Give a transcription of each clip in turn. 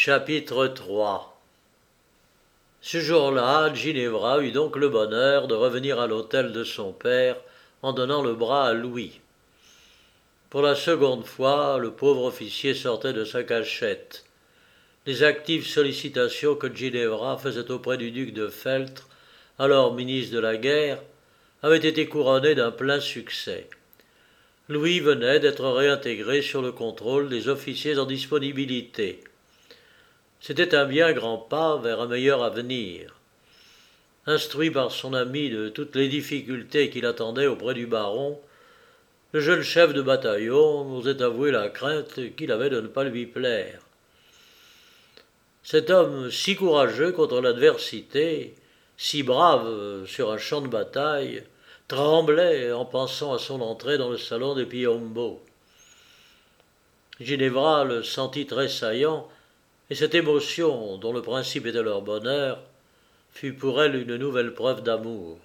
Chapitre 3. Ce jour-là, Ginevra eut donc le bonheur de revenir à l'hôtel de son père en donnant le bras à Louis. Pour la seconde fois, le pauvre officier sortait de sa cachette. Les actives sollicitations que Ginevra faisait auprès du duc de Feltre, alors ministre de la guerre, avaient été couronnées d'un plein succès. Louis venait d'être réintégré sur le contrôle des officiers en disponibilité. C'était un bien grand pas vers un meilleur avenir. Instruit par son ami de toutes les difficultés qui l'attendaient auprès du baron, le jeune chef de bataillon n'osait avouer la crainte qu'il avait de ne pas lui plaire. Cet homme si courageux contre l'adversité, si brave sur un champ de bataille, tremblait en pensant à son entrée dans le salon des Piombo. Ginevra le sentit tressaillant, et cette émotion, dont le principe était leur bonheur, fut pour elle une nouvelle preuve d'amour.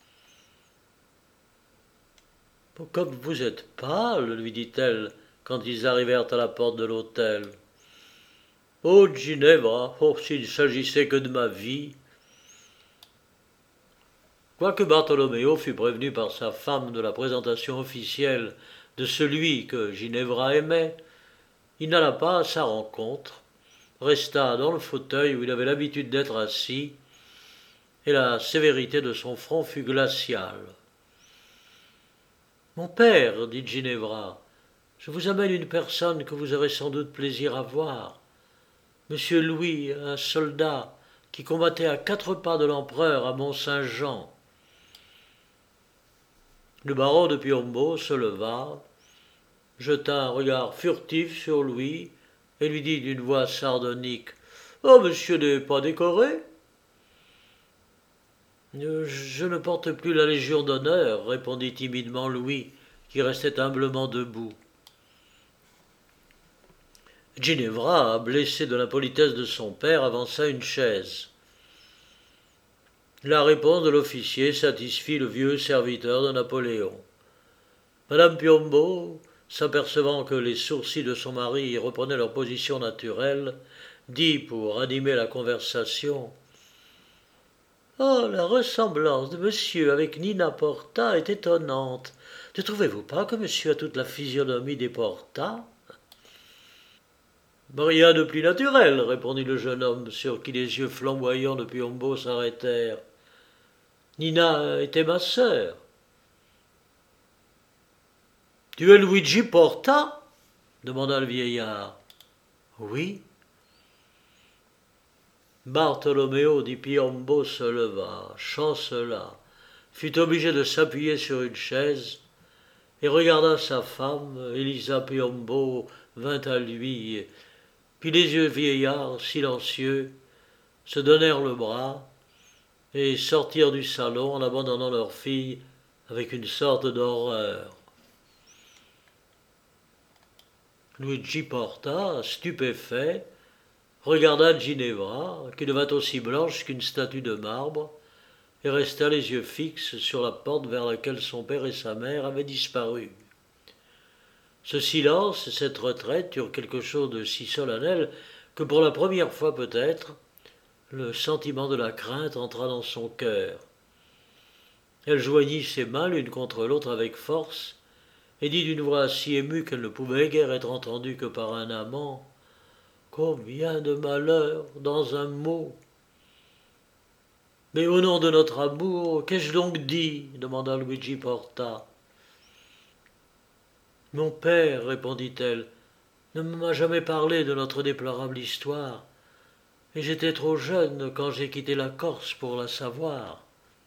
« Comme vous êtes pâle, lui dit-elle, quand ils arrivèrent à la porte de l'hôtel. « Oh, Ginevra, s'il ne s'agissait que de ma vie !» Quoique Bartholoméo fût prévenu par sa femme de la présentation officielle de celui que Ginevra aimait, il n'alla pas à sa rencontre, resta dans le fauteuil où il avait l'habitude d'être assis, et la sévérité de son front fut glaciale. « Mon père, dit Ginevra, je vous amène une personne que vous aurez sans doute plaisir à voir. Monsieur Louis, un soldat qui combattait à 4 pas de l'empereur à Mont-Saint-Jean. » Le baron de Piombo se leva, jeta un regard furtif sur Louis et lui dit d'une voix sardonique « Oh, monsieur n'est pas décoré ?» « Je ne porte plus la Légion d'honneur, » répondit timidement Louis, qui restait humblement debout. Ginevra, blessée de l'impolitesse de son père, avança une chaise. La réponse de l'officier satisfit le vieux serviteur de Napoléon. Madame Piombo, s'apercevant que les sourcils de son mari reprenaient leur position naturelle, dit pour animer la conversation « Oh, la ressemblance de monsieur avec Nina Porta est étonnante. Ne trouvez-vous pas que monsieur a toute la physionomie des Porta ?»« Rien de plus naturel, » répondit le jeune homme, sur qui les yeux flamboyants de Piombo s'arrêtèrent. « Nina était ma sœur. »« Tu es Luigi Porta ?» demanda le vieillard. « Oui. » Bartholoméo di Piombo se leva, chancela, fut obligé de s'appuyer sur une chaise et regarda sa femme. Elisa Piombo vint à lui, puis les yeux vieillards, silencieux, se donnèrent le bras et sortirent du salon en abandonnant leur fille avec une sorte d'horreur. Luigi Porta, stupéfait, regarda Ginevra, qui devint aussi blanche qu'une statue de marbre, et resta les yeux fixes sur la porte vers laquelle son père et sa mère avaient disparu. Ce silence et cette retraite eurent quelque chose de si solennel que pour la première fois peut-être, le sentiment de la crainte entra dans son cœur. Elle joignit ses mains l'une contre l'autre avec force, et dit d'une voix si émue qu'elle ne pouvait guère être entendue que par un amant, « Combien de malheurs dans un mot !»« Mais au nom de notre amour, qu'ai-je donc dit ?» demanda Luigi Porta. « Mon père, répondit-elle, ne m'a jamais parlé de notre déplorable histoire, et j'étais trop jeune quand j'ai quitté la Corse pour la savoir. »«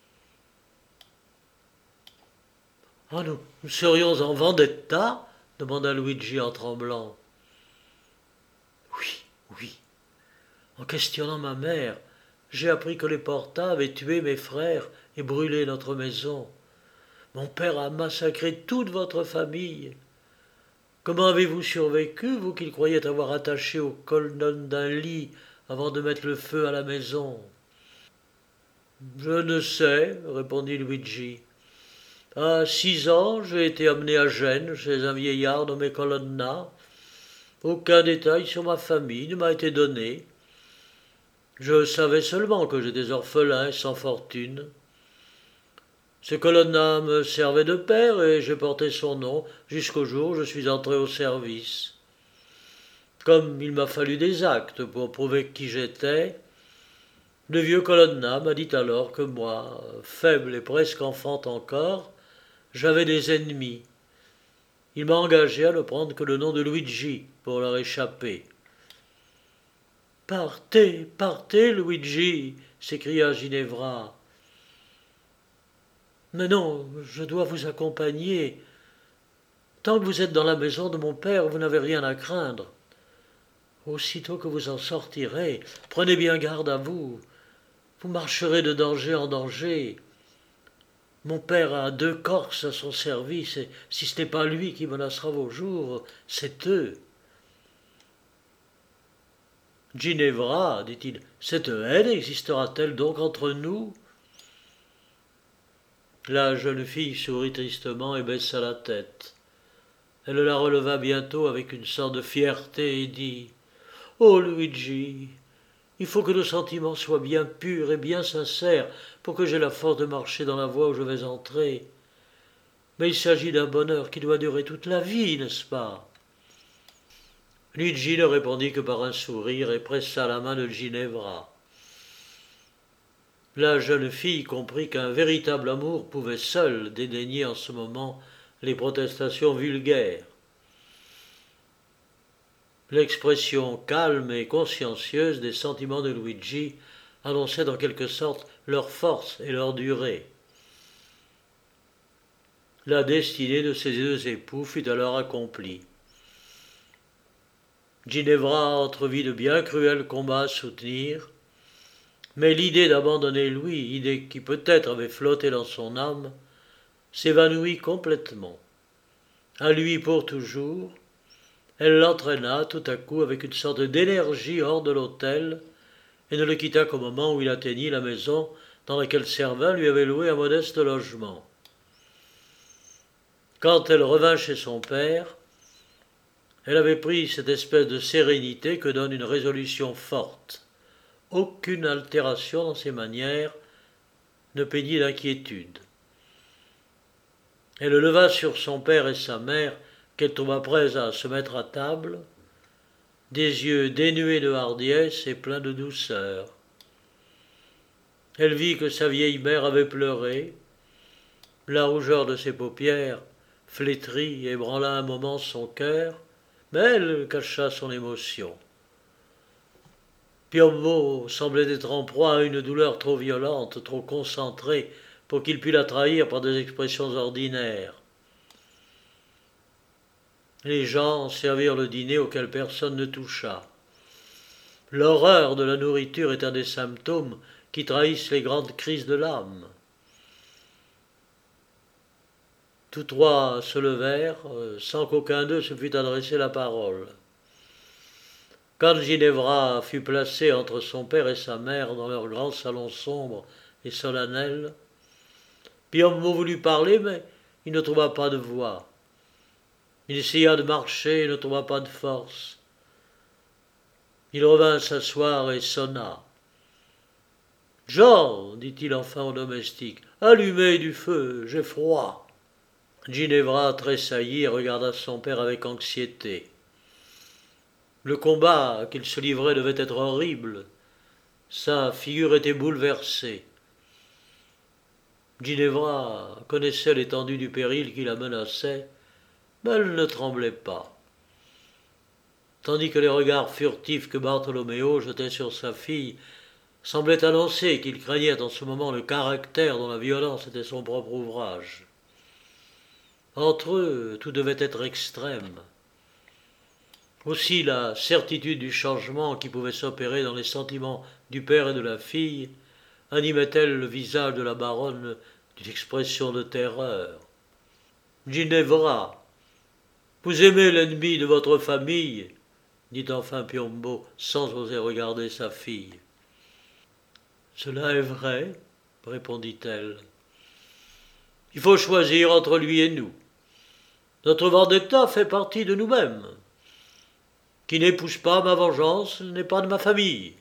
Ah, nous serions en vendetta ?» demanda Luigi en tremblant. « Oui. En questionnant ma mère, j'ai appris que les Porta avaient tué mes frères et brûlé notre maison. Mon père a massacré toute votre famille. Comment avez-vous survécu, vous qu'il croyait avoir attaché aux colonnes d'un lit avant de mettre le feu à la maison ?»« Je ne sais, » répondit Luigi. « À 6 ans, j'ai été amené à Gênes chez un vieillard nommé Colonna. Aucun détail sur ma famille ne m'a été donné. Je savais seulement que j'étais orphelin et sans fortune. Ce colonna me servait de père et j'ai porté son nom jusqu'au jour où je suis entré au service. Comme il m'a fallu des actes pour prouver qui j'étais, le vieux colonna m'a dit alors que moi, faible et presque enfant encore, j'avais des ennemis. Il m'a engagé à ne prendre que le nom de Luigi pour leur échapper. Partez, partez, Luigi, s'écria Ginevra. Mais non, je dois vous accompagner. Tant que vous êtes dans la maison de mon père, vous n'avez rien à craindre. Aussitôt que vous en sortirez, prenez bien garde à vous. Vous marcherez de danger en danger. Mon père a 2 Corses à son service, et si ce n'est pas lui qui menacera vos jours, c'est eux. Ginevra, dit-il, cette haine existera-t-elle donc entre nous? La jeune fille sourit tristement et baissa la tête. Elle la releva bientôt avec une sorte de fierté et dit « Oh Luigi, il faut que nos sentiments soient bien purs et bien sincères pour que j'aie la force de marcher dans la voie où je vais entrer. Mais il s'agit d'un bonheur qui doit durer toute la vie, n'est-ce pas ?» Luigi ne répondit que par un sourire et pressa la main de Ginevra. La jeune fille comprit qu'un véritable amour pouvait seul dédaigner en ce moment les protestations vulgaires. L'expression calme et consciencieuse des sentiments de Luigi annonçait en quelque sorte leur force et leur durée. La destinée de ces 2 époux fut alors accomplie. Ginevra entrevit de bien cruels combats à soutenir, mais l'idée d'abandonner Louis, idée qui peut-être avait flotté dans son âme, s'évanouit complètement. À lui pour toujours, elle l'entraîna tout à coup avec une sorte d'énergie hors de l'hôtel et ne le quitta qu'au moment où il atteignit la maison dans laquelle Servin lui avait loué un modeste logement. Quand elle revint chez son père, elle avait pris cette espèce de sérénité que donne une résolution forte. Aucune altération dans ses manières ne peignit d'inquiétude. Elle leva sur son père et sa mère, qu'elle trouva prête à se mettre à table, des yeux dénués de hardiesse et pleins de douceur. Elle vit que sa vieille mère avait pleuré. La rougeur de ses paupières, flétrie, ébranla un moment son cœur, mais elle cacha son émotion. Piombo semblait être en proie à une douleur trop violente, trop concentrée, pour qu'il pût la trahir par des expressions ordinaires. Les gens servirent le dîner auquel personne ne toucha. L'horreur de la nourriture est un des symptômes qui trahissent les grandes crises de l'âme. Tous 3 se levèrent, sans qu'aucun d'eux se fût adressé la parole. Quand Ginevra fut placée entre son père et sa mère dans leur grand salon sombre et solennel, Piombo voulut parler, mais il ne trouva pas de voix. Il essaya de marcher et ne trouva pas de force. Il revint s'asseoir et sonna. « Jean, dit-il enfin au domestique, allumez du feu, j'ai froid. » Ginevra tressaillit et regarda son père avec anxiété. Le combat qu'il se livrait devait être horrible. Sa figure était bouleversée. Ginevra connaissait l'étendue du péril qui la menaçait, mais elle ne tremblait pas. Tandis que les regards furtifs que Bartholoméo jetait sur sa fille semblaient annoncer qu'il craignait en ce moment le caractère dont la violence était son propre ouvrage. Entre eux, tout devait être extrême. Aussi la certitude du changement qui pouvait s'opérer dans les sentiments du père et de la fille animait-elle le visage de la baronne d'une expression de terreur. « Ginevra, vous aimez l'ennemi de votre famille ?» dit enfin Piombo, sans oser regarder sa fille. « Cela est vrai, » répondit-elle. « Il faut choisir entre lui et nous. Notre vendetta fait partie de nous-mêmes. Qui n'épouse pas ma vengeance n'est pas de ma famille.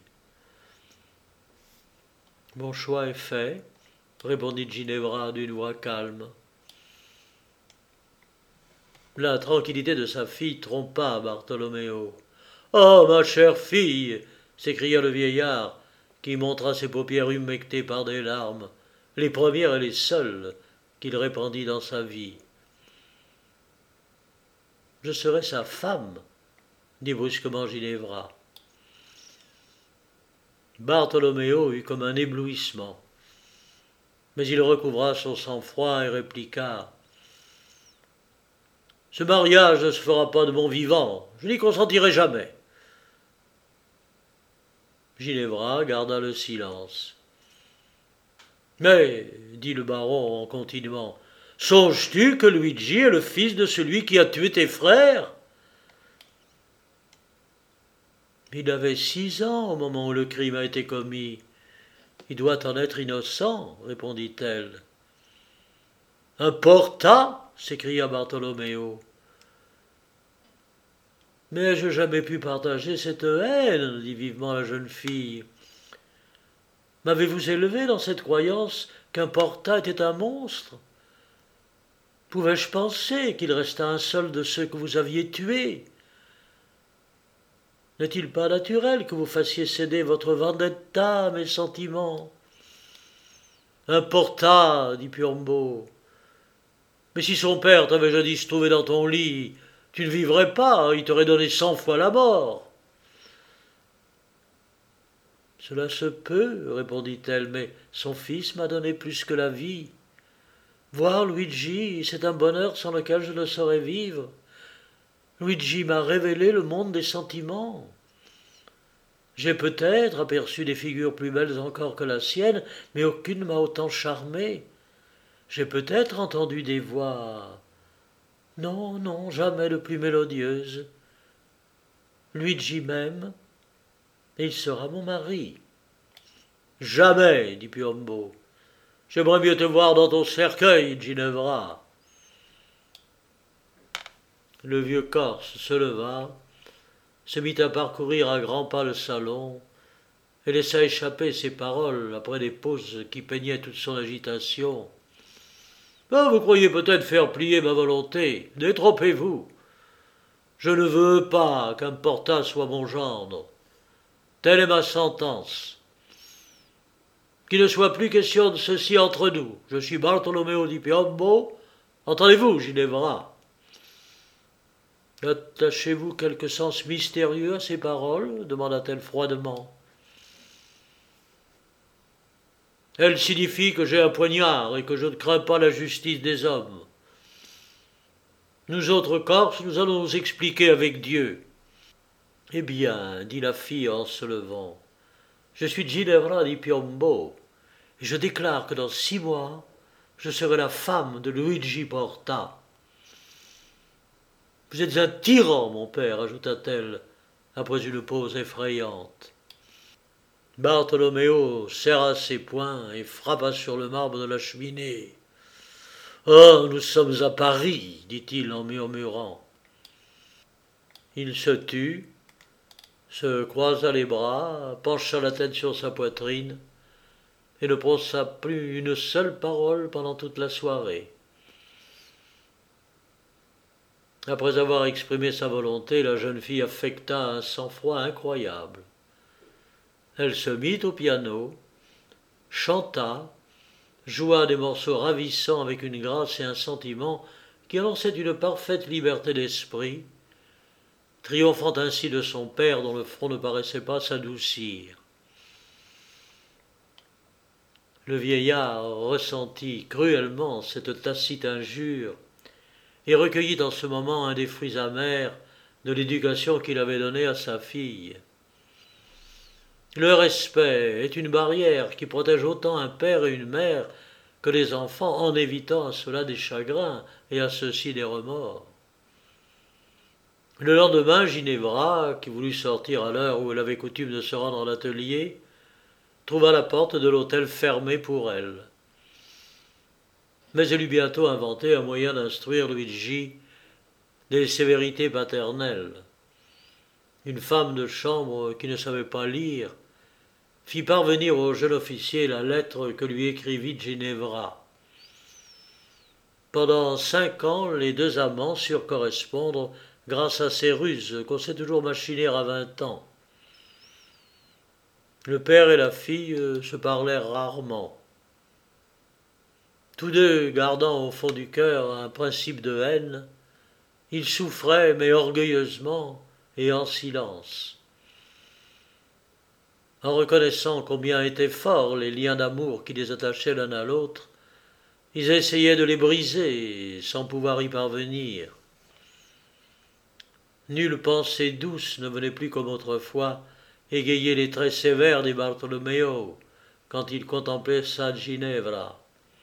Mon choix est fait, répondit Ginevra d'une voix calme. La tranquillité de sa fille trompa Bartholoméo. Oh, ma chère fille, s'écria le vieillard, qui montra ses paupières humectées par des larmes, les premières et les seules qu'il répandit dans sa vie. Je serai sa femme, dit brusquement Ginevra. Bartholoméo eut comme un éblouissement, mais il recouvra son sang-froid et répliqua. Ce mariage ne se fera pas de mon vivant, je n'y consentirai jamais. Ginevra garda le silence. Mais, dit le baron en continuant, songes-tu que Luigi est le fils de celui qui a tué tes frères? Il avait 6 ans au moment où le crime a été commis. Il doit en être innocent, répondit-elle. Un Porta? S'écria Bartholoméo. Mais ai-je jamais pu partager cette haine? Dit vivement la jeune fille. M'avez-vous élevé dans cette croyance qu'un Porta était un monstre? Pouvais-je penser qu'il restât un seul de ceux que vous aviez tués? N'est-il pas naturel que vous fassiez céder votre vendetta à mes sentiments? Un Porta, dit Piombo. Mais si son père t'avait jadis trouvé dans ton lit, tu ne vivrais pas, il t'aurait donné 100 fois la mort. Cela se peut, répondit-elle, mais son fils m'a donné plus que la vie. Voir Luigi, c'est un bonheur sans lequel je ne saurais vivre. Luigi m'a révélé le monde des sentiments. J'ai peut-être aperçu des figures plus belles encore que la sienne, mais aucune m'a autant charmé. J'ai peut-être entendu des voix. Non, non, jamais de plus mélodieuse. Luigi m'aime, et il sera mon mari. Jamais, dit Piombo. J'aimerais mieux te voir dans ton cercueil, Ginevra. Le vieux Corse se leva, se mit à parcourir à grands pas le salon, et laissa échapper ses paroles après des pauses qui peignaient toute son agitation. Ah, vous croyez peut-être faire plier ma volonté. Détrompez-vous. Je ne veux pas qu'un Porta soit mon gendre. Telle est ma sentence. Qu'il ne soit plus question de ceci entre nous. Je suis Bartholoméo di Piombo. Entendez-vous, Ginevra? Attachez-vous quelque sens mystérieux à ces paroles? Demanda-t-elle froidement. Elles signifient que j'ai un poignard et que je ne crains pas la justice des hommes. Nous autres Corses, nous allons nous expliquer avec Dieu. Eh bien, dit la fille en se levant, je suis Ginevra di Piombo, et je déclare que dans 6 mois, je serai la femme de Luigi Porta. Vous êtes un tyran, mon père, ajouta-t-elle, après une pause effrayante. Bartholoméo serra ses poings et frappa sur le marbre de la cheminée. Oh, nous sommes à Paris, dit-il en murmurant. Il se tut, se croisa les bras, pencha la tête sur sa poitrine et ne prononça plus une seule parole pendant toute la soirée. Après avoir exprimé sa volonté, la jeune fille affecta un sang-froid incroyable. Elle se mit au piano, chanta, joua des morceaux ravissants avec une grâce et un sentiment qui annonçaient une parfaite liberté d'esprit, triomphant ainsi de son père dont le front ne paraissait pas s'adoucir. Le vieillard ressentit cruellement cette tacite injure et recueillit en ce moment un des fruits amers de l'éducation qu'il avait donnée à sa fille. Le respect est une barrière qui protège autant un père et une mère que les enfants en évitant à cela des chagrins et à ceux-ci des remords. Le lendemain, Ginevra, qui voulut sortir à l'heure où elle avait coutume de se rendre à l'atelier, trouva la porte de l'hôtel fermée pour elle. Mais elle eut bientôt inventé un moyen d'instruire Luigi des sévérités paternelles. une femme de chambre qui ne savait pas lire, fit parvenir au jeune officier la lettre que lui écrivit Ginevra. Pendant 5 ans, les deux amants surent correspondre grâce à ces ruses qu'on sait toujours machiner à 20 ans. Le père et la fille se parlèrent rarement. Tous deux gardant au fond du cœur un principe de haine, ils souffraient, mais orgueilleusement et en silence. En reconnaissant combien étaient forts les liens d'amour qui les attachaient l'un à l'autre, ils essayaient de les briser sans pouvoir y parvenir. Nulle pensée douce ne venait plus comme autrefois égayer les traits sévères de Bartolomeo quand il contemplait sa Ginevra.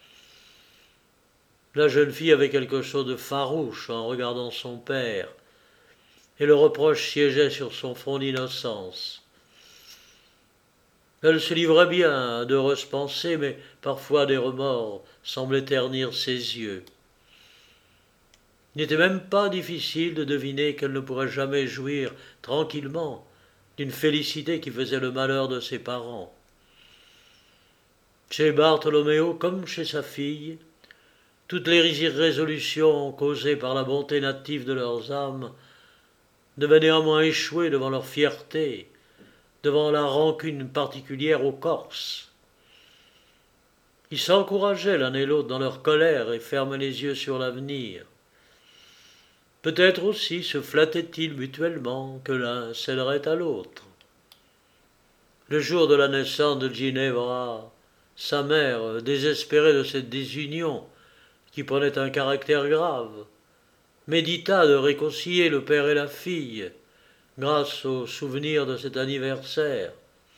La jeune fille avait quelque chose de farouche en regardant son père, et le reproche siégeait sur son front d'innocence. Elle se livrait bien à d'heureuses pensées, mais parfois des remords semblaient ternir ses yeux. Il n'était même pas difficile de deviner qu'elle ne pourrait jamais jouir tranquillement d'une félicité qui faisait le malheur de ses parents. Chez Bartolomeo, comme chez sa fille, toutes les irrésolutions causées par la bonté native de leurs âmes devaient néanmoins échouer devant leur fierté, devant la rancune particulière aux Corses. Ils s'encourageaient l'un et l'autre dans leur colère et fermaient les yeux sur l'avenir. Peut-être aussi se flattaient-ils mutuellement que l'un céderait à l'autre. Le jour de la naissance de Ginevra, sa mère, désespérée de cette désunion qui prenait un caractère grave, médita de réconcilier le père et la fille grâce au souvenir de cet anniversaire.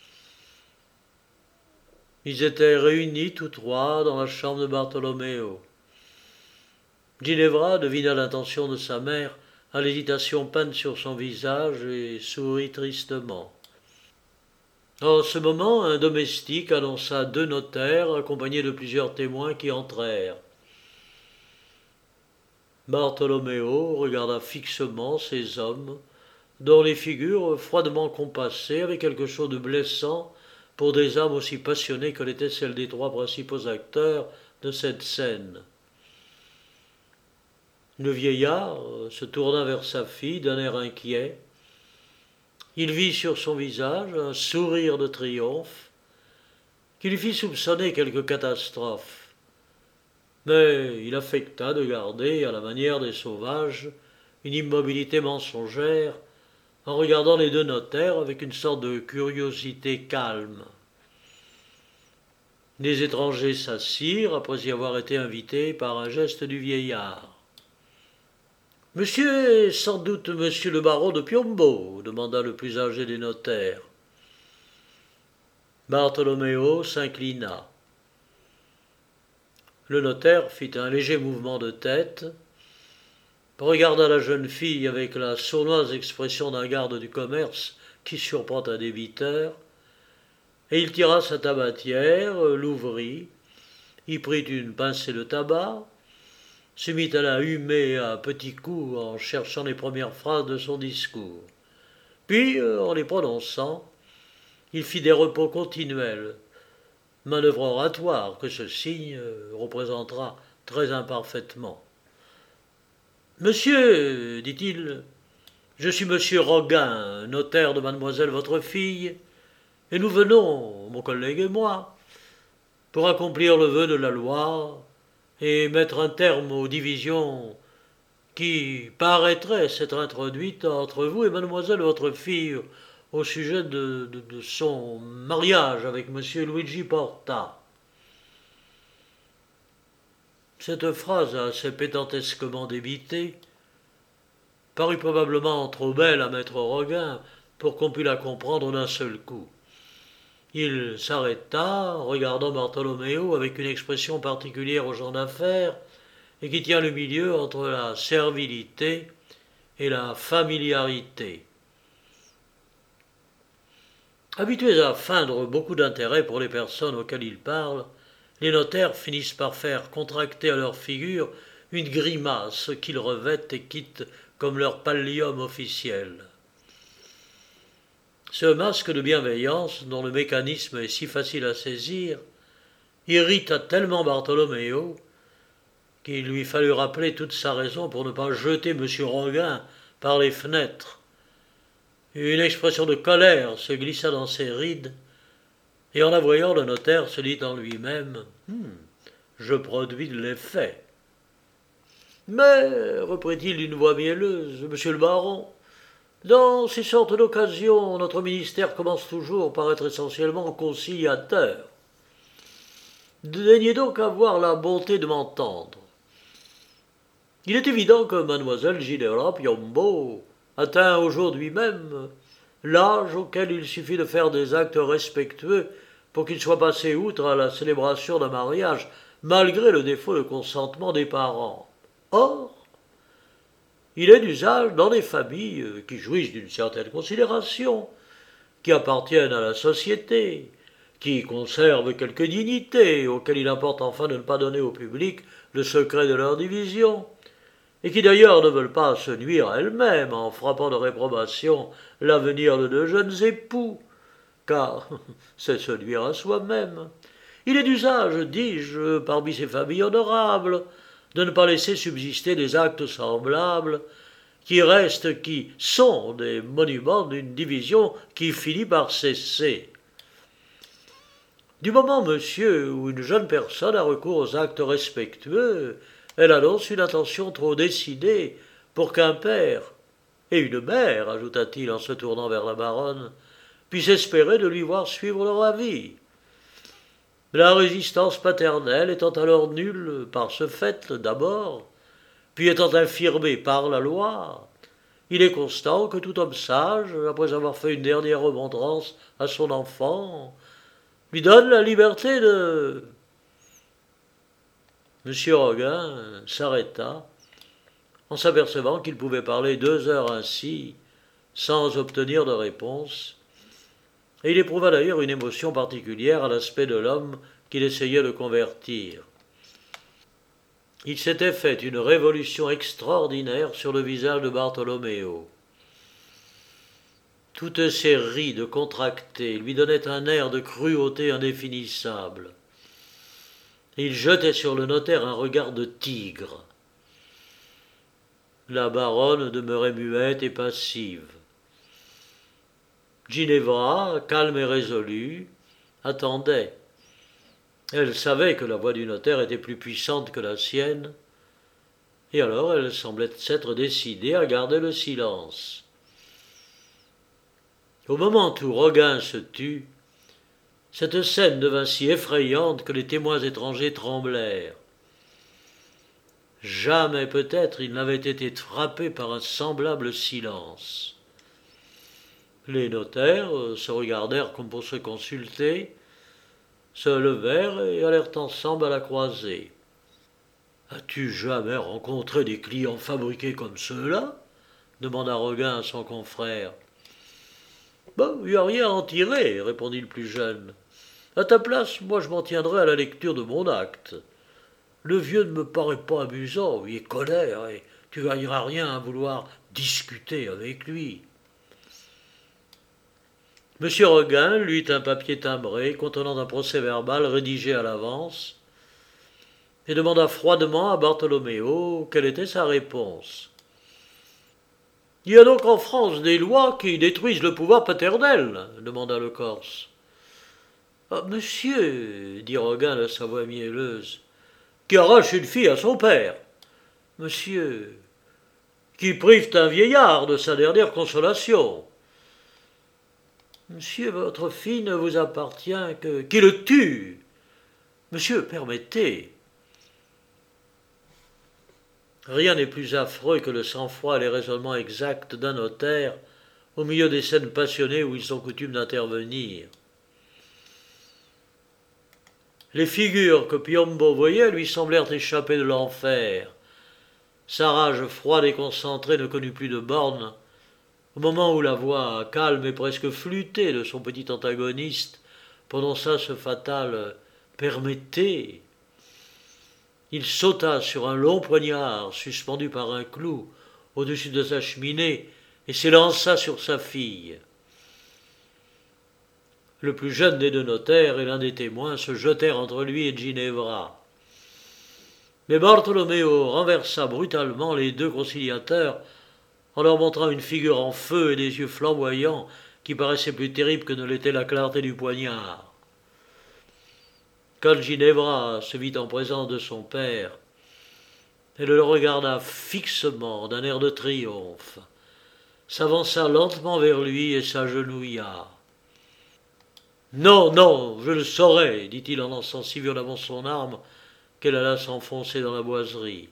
Ils étaient réunis tous trois dans la chambre de Bartolomeo. Ginevra devina l'intention de sa mère à l'hésitation peinte sur son visage et sourit tristement. En ce moment, un domestique annonça 2 notaires accompagnés de plusieurs témoins qui entrèrent. Bartolomeo regarda fixement ces hommes, dont les figures froidement compassées avaient quelque chose de blessant pour des âmes aussi passionnées que l'étaient celles des 3 principaux acteurs de cette scène. Le vieillard se tourna vers sa fille d'un air inquiet. Il vit sur son visage un sourire de triomphe qui lui fit soupçonner quelque catastrophe. Mais il affecta de garder, à la manière des sauvages, une immobilité mensongère en regardant les 2 notaires avec une sorte de curiosité calme. Les étrangers s'assirent après y avoir été invités par un geste du vieillard. « Monsieur est sans doute monsieur le baron de Piombo » demanda le plus âgé des notaires. Bartolomeo s'inclina. Le notaire fit un léger mouvement de tête, regarda la jeune fille avec la sournoise expression d'un garde du commerce qui surprend un débiteur, et il tira sa tabatière, l'ouvrit, y prit une pincée de tabac, se mit à la humer à petits coups en cherchant les premières phrases de son discours. Puis, en les prononçant, il fit des repos continuels, manœuvre oratoire que ce signe représentera très imparfaitement. « Monsieur, dit-il, je suis monsieur Roguin, notaire de mademoiselle votre fille, et nous venons, mon collègue et moi, pour accomplir le vœu de la loi et mettre un terme aux divisions qui paraîtraient s'être introduites entre vous et mademoiselle votre fille au sujet de son mariage avec monsieur Luigi Porta. » Cette phrase assez pédantesquement débitée parut probablement trop belle à maître Roguin pour qu'on pût la comprendre d'un seul coup. Il s'arrêta, regardant Bartolomeo avec une expression particulière aux gens d'affaires et qui tient le milieu entre la servilité et la familiarité. Habitués à feindre beaucoup d'intérêt pour les personnes auxquelles ils parlent, les notaires finissent par faire contracter à leur figure une grimace qu'ils revêtent et quittent comme leur pallium officiel. Ce masque de bienveillance, dont le mécanisme est si facile à saisir, irrita tellement Bartholoméo qu'il lui fallut rappeler toute sa raison pour ne pas jeter M. Roguin par les fenêtres. Une expression de colère se glissa dans ses rides, et en la voyant, le notaire se dit en lui-même « Je produis de l'effet. » « Mais, reprit-il d'une voix mielleuse, monsieur le baron, dans ces sortes d'occasions, notre ministère commence toujours par être essentiellement conciliateur. Daignez donc avoir la bonté de m'entendre. Il est évident que mademoiselle Ginevra Piombo atteint aujourd'hui même l'âge auquel il suffit de faire des actes respectueux pour qu'il soit passé outre à la célébration d'un mariage, malgré le défaut de consentement des parents. Or, il est d'usage dans les familles qui jouissent d'une certaine considération, qui appartiennent à la société, qui conservent quelque dignité, auxquelles il importe enfin de ne pas donner au public le secret de leur division, et qui d'ailleurs ne veulent pas se nuire à elles-mêmes en frappant de réprobation l'avenir de deux jeunes époux, car c'est se nuire à soi-même. Il est d'usage, dis-je, parmi ces familles honorables, de ne pas laisser subsister des actes semblables qui sont des monuments d'une division qui finit par cesser. Du moment, monsieur, où une jeune personne a recours aux actes respectueux, elle annonce une intention trop décidée pour qu'un père et une mère, ajouta-t-il en se tournant vers la baronne, puissent espérer de lui voir suivre leur avis. La résistance paternelle étant alors nulle par ce fait d'abord, puis étant infirmée par la loi, il est constant que tout homme sage, après avoir fait une dernière remontrance à son enfant, lui donne la liberté de... M. Roguin s'arrêta, en s'apercevant qu'il pouvait parler 2 heures ainsi, sans obtenir de réponse, et il éprouva d'ailleurs une émotion particulière à l'aspect de l'homme qu'il essayait de convertir. Il s'était fait une révolution extraordinaire sur le visage de Bartholoméo. Toutes ses rides contractées lui donnaient un air de cruauté indéfinissable. Il jetait sur le notaire un regard de tigre. La baronne demeurait muette et passive. Ginevra, calme et résolue, attendait. Elle savait que la voix du notaire était plus puissante que la sienne, et alors elle semblait s'être décidée à garder le silence. Au moment où Roguin se tut, cette scène devint si effrayante que les témoins étrangers tremblèrent. Jamais peut-être ils n'avaient été frappés par un semblable silence. Les notaires se regardèrent comme pour se consulter, se levèrent et allèrent ensemble à la croisée. « As-tu jamais rencontré des clients fabriqués comme ceux-là » demanda Roguin à son confrère. « Il n'y a rien à en tirer, » répondit le plus jeune. « À ta place, moi je m'en tiendrai à la lecture de mon acte. Le vieux ne me paraît pas amusant, il est colère, et tu ne gagneras rien à vouloir discuter avec lui. » M. Roguin lut un papier timbré contenant un procès-verbal rédigé à l'avance et demanda froidement à Bartholoméo quelle était sa réponse. « Il y a donc en France des lois qui détruisent le pouvoir paternel » demanda le Corse. « Ah, monsieur, dit Roguin de sa voix mielleuse, qui arrache une fille à son père. Monsieur, qui prive un vieillard de sa dernière consolation. Monsieur, votre fille ne vous appartient que... Qui le tue. Monsieur, permettez. Rien n'est plus affreux que le sang-froid et les raisonnements exacts d'un notaire au milieu des scènes passionnées où ils ont coutume d'intervenir. Les figures que Piombo voyait lui semblèrent échapper de l'enfer. Sa rage froide et concentrée ne connut plus de bornes au moment où la voix calme et presque flûtée de son petit antagoniste prononça ce fatal « Permettez ». Il sauta sur un long poignard suspendu par un clou au-dessus de sa cheminée et s'élança sur sa fille. Le plus jeune des deux notaires et l'un des témoins se jetèrent entre lui et Ginevra. Mais Bartholoméo renversa brutalement les deux conciliateurs en leur montrant une figure en feu et des yeux flamboyants qui paraissaient plus terribles que ne l'était la clarté du poignard. Quand Ginevra se vit en présence de son père, elle le regarda fixement d'un air de triomphe, s'avança lentement vers lui et s'agenouilla. « Non, non, je le saurai, dit-il en lançant si violemment son arme qu'elle alla s'enfoncer dans la boiserie.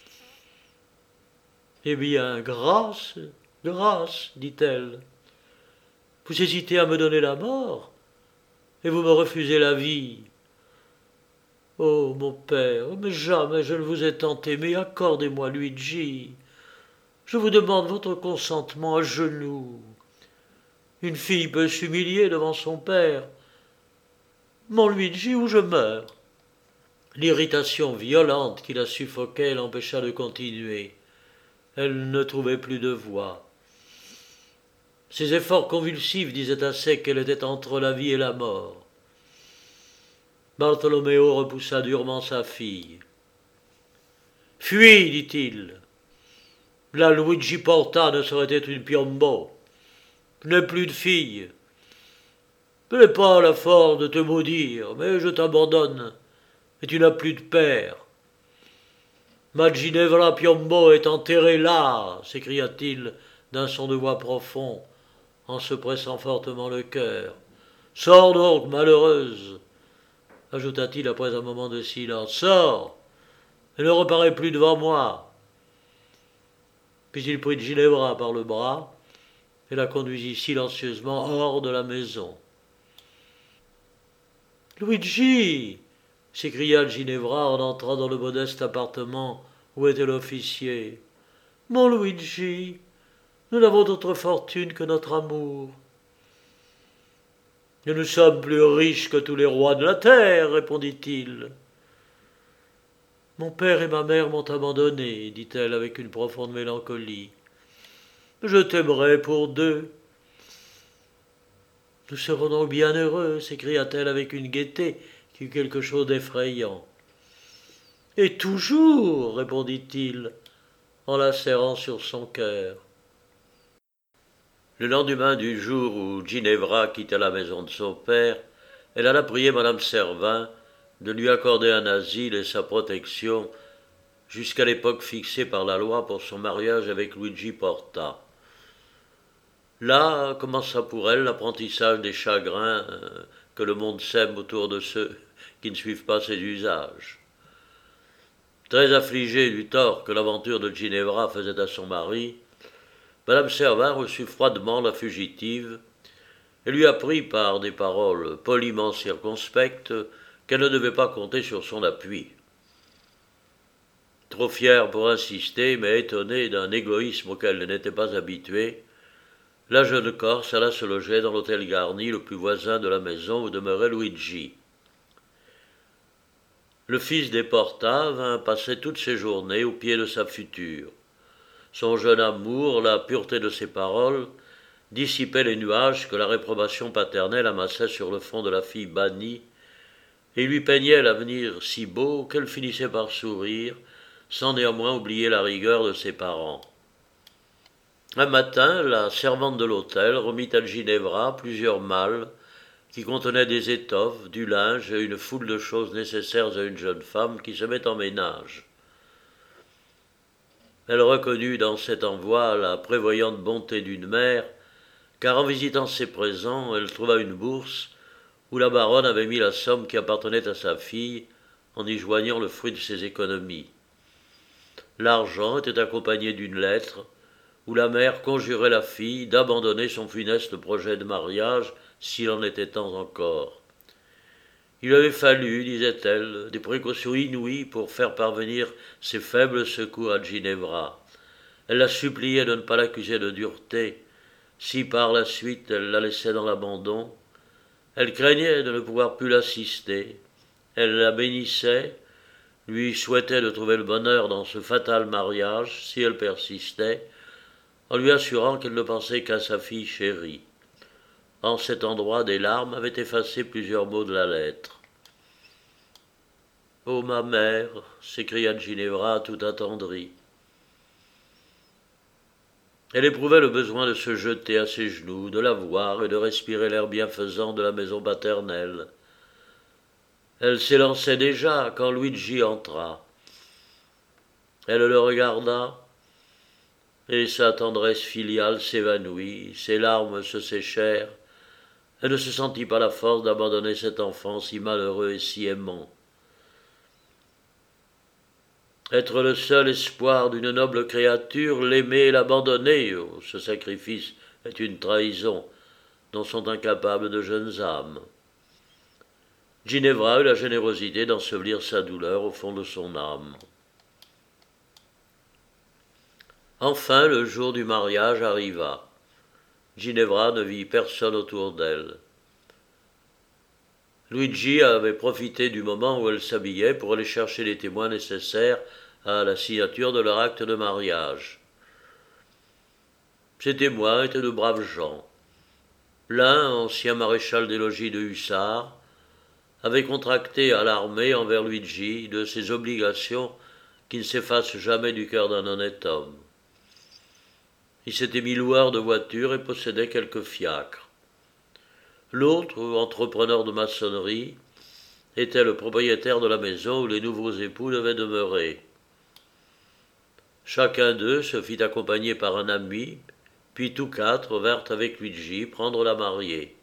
« Eh bien, grâce, grâce, dit-elle. Vous hésitez à me donner la mort, et vous me refusez la vie. Oh, mon père, mais jamais je ne vous ai tant aimé, accordez-moi Luigi. Je vous demande votre consentement à genoux. Une fille peut s'humilier devant son père. Mon Luigi, ou je meurs. » L'irritation violente qui la suffoquait l'empêcha de continuer. Elle ne trouvait plus de voix. Ses efforts convulsifs disaient assez qu'elle était entre la vie et la mort. Bartholoméo repoussa durement sa fille. « Fuis, dit-il. La Luigi Porta ne serait être une Piombo. Je n'ai plus de fille. Je n'ai pas la force de te maudire, mais je t'abandonne, et tu n'as plus de père. Ma Ginevra Piombo est enterrée là, s'écria-t-il d'un son de voix profond, en se pressant fortement le cœur. Sors donc, malheureuse, ajouta-t-il après un moment de silence. Sors, et ne reparaît plus devant moi. Puis il prit Ginevra par le bras et la conduisit silencieusement hors de la maison. Luigi, s'écria Ginevra en entrant dans le modeste appartement où était l'officier. Mon Luigi, nous n'avons d'autre fortune que notre amour. Nous ne sommes plus riches que tous les rois de la terre, répondit-il. Mon père et ma mère m'ont abandonné, dit-elle avec une profonde mélancolie. Je t'aimerai pour deux. Nous serons donc bien heureux, s'écria-t-elle avec une gaieté qui eut quelque chose d'effrayant. Et toujours, répondit-il, en la serrant sur son cœur. Le lendemain du jour où Ginevra quitta la maison de son père, elle alla prier madame Servin de lui accorder un asile et sa protection jusqu'à l'époque fixée par la loi pour son mariage avec Luigi Porta. Là commença pour elle l'apprentissage des chagrins que le monde sème autour de ceux qui ne suivent pas ses usages. Très affligée du tort que l'aventure de Ginevra faisait à son mari, madame Servin reçut froidement la fugitive et lui apprit par des paroles poliment circonspectes qu'elle ne devait pas compter sur son appui. Trop fière pour insister, mais étonnée d'un égoïsme auquel elle n'était pas habituée, la jeune Corse alla se loger dans l'hôtel garni le plus voisin de la maison où demeurait Luigi. Le fils des Porta vint passer toutes ses journées au pied de sa future. Son jeune amour, la pureté de ses paroles, dissipaient les nuages que la réprobation paternelle amassait sur le front de la fille bannie, et lui peignait l'avenir si beau qu'elle finissait par sourire, sans néanmoins oublier la rigueur de ses parents. Un matin, la servante de l'hôtel remit à Ginevra plusieurs malles qui contenaient des étoffes, du linge et une foule de choses nécessaires à une jeune femme qui se met en ménage. Elle reconnut dans cet envoi la prévoyante bonté d'une mère, car en visitant ses présents, elle trouva une bourse où la baronne avait mis la somme qui appartenait à sa fille, en y joignant le fruit de ses économies. L'argent était accompagné d'une lettre où la mère conjurait la fille d'abandonner son funeste projet de mariage s'il en était temps encore. Il avait fallu, disait-elle, des précautions inouïes pour faire parvenir ces faibles secours à Ginevra. Elle la suppliait de ne pas l'accuser de dureté, si par la suite elle la laissait dans l'abandon. Elle craignait de ne pouvoir plus l'assister. Elle la bénissait, lui souhaitait de trouver le bonheur dans ce fatal mariage, si elle persistait, en lui assurant qu'elle ne pensait qu'à sa fille chérie. En cet endroit, des larmes avaient effacé plusieurs mots de la lettre. « Oh, ma mère !» s'écria Ginevra tout attendrie. Elle éprouvait le besoin de se jeter à ses genoux, de la voir et de respirer l'air bienfaisant de la maison paternelle. Elle s'élançait déjà quand Luigi entra. Elle le regarda, et sa tendresse filiale s'évanouit, ses larmes se séchèrent. Elle ne se sentit pas la force d'abandonner cet enfant si malheureux et si aimant. Être le seul espoir d'une noble créature, l'aimer et l'abandonner, oh, ce sacrifice est une trahison dont sont incapables de jeunes âmes. Ginevra eut la générosité d'ensevelir sa douleur au fond de son âme. Enfin, le jour du mariage arriva. Ginevra ne vit personne autour d'elle. Luigi avait profité du moment où elle s'habillait pour aller chercher les témoins nécessaires à la signature de leur acte de mariage. Ces témoins étaient de braves gens. L'un, ancien maréchal des logis de hussards, avait contracté à l'armée envers Luigi de ces obligations qui ne s'effacent jamais du cœur d'un honnête homme. Il s'était mis loueur de voitures et possédait quelques fiacres. L'autre, entrepreneur de maçonnerie, était le propriétaire de la maison où les nouveaux époux devaient demeurer. Chacun d'eux se fit accompagner par un ami, puis tous quatre vinrent avec Luigi prendre la mariée.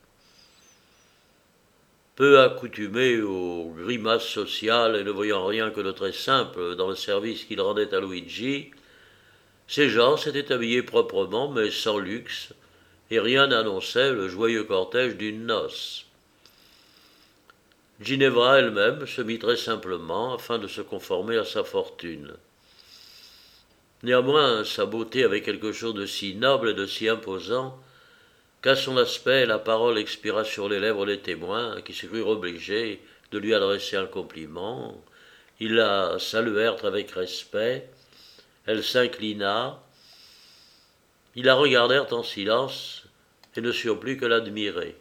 Peu accoutumés aux grimaces sociales et ne voyant rien que de très simple dans le service qu'ils rendaient à Luigi, ces gens s'étaient habillés proprement mais sans luxe, et rien n'annonçait le joyeux cortège d'une noce. Ginevra elle-même se mit très simplement afin de se conformer à sa fortune. Néanmoins, sa beauté avait quelque chose de si noble et de si imposant qu'à son aspect la parole expira sur les lèvres des témoins, qui se crurent obligés de lui adresser un compliment. Ils la saluèrent avec respect, elle s'inclina, ils la regardèrent en silence et ne surent plus que l'admirer.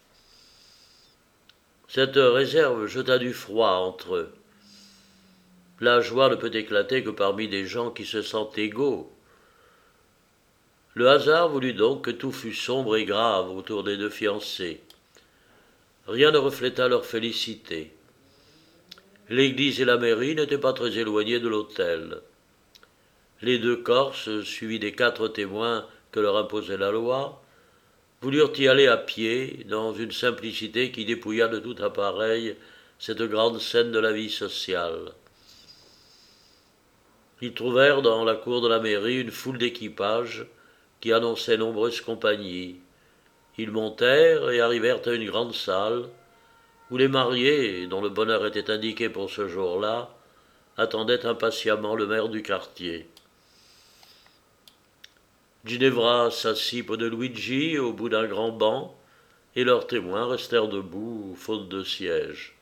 Cette réserve jeta du froid entre eux. La joie ne peut éclater que parmi des gens qui se sentent égaux. Le hasard voulut donc que tout fût sombre et grave autour des deux fiancés. Rien ne refléta leur félicité. L'église et la mairie n'étaient pas très éloignées de l'autel. Les deux Corses, suivis des 4 témoins que leur imposait la loi, voulurent y aller à pied, dans une simplicité qui dépouilla de tout appareil cette grande scène de la vie sociale. Ils trouvèrent dans la cour de la mairie une foule d'équipages qui annonçait nombreuses compagnies. Ils montèrent et arrivèrent à une grande salle où les mariés, dont le bonheur était indiqué pour ce jour-là, attendaient impatiemment le maire du quartier. Ginevra s'assit près de Luigi au bout d'un grand banc, et leurs témoins restèrent debout, faute de siège.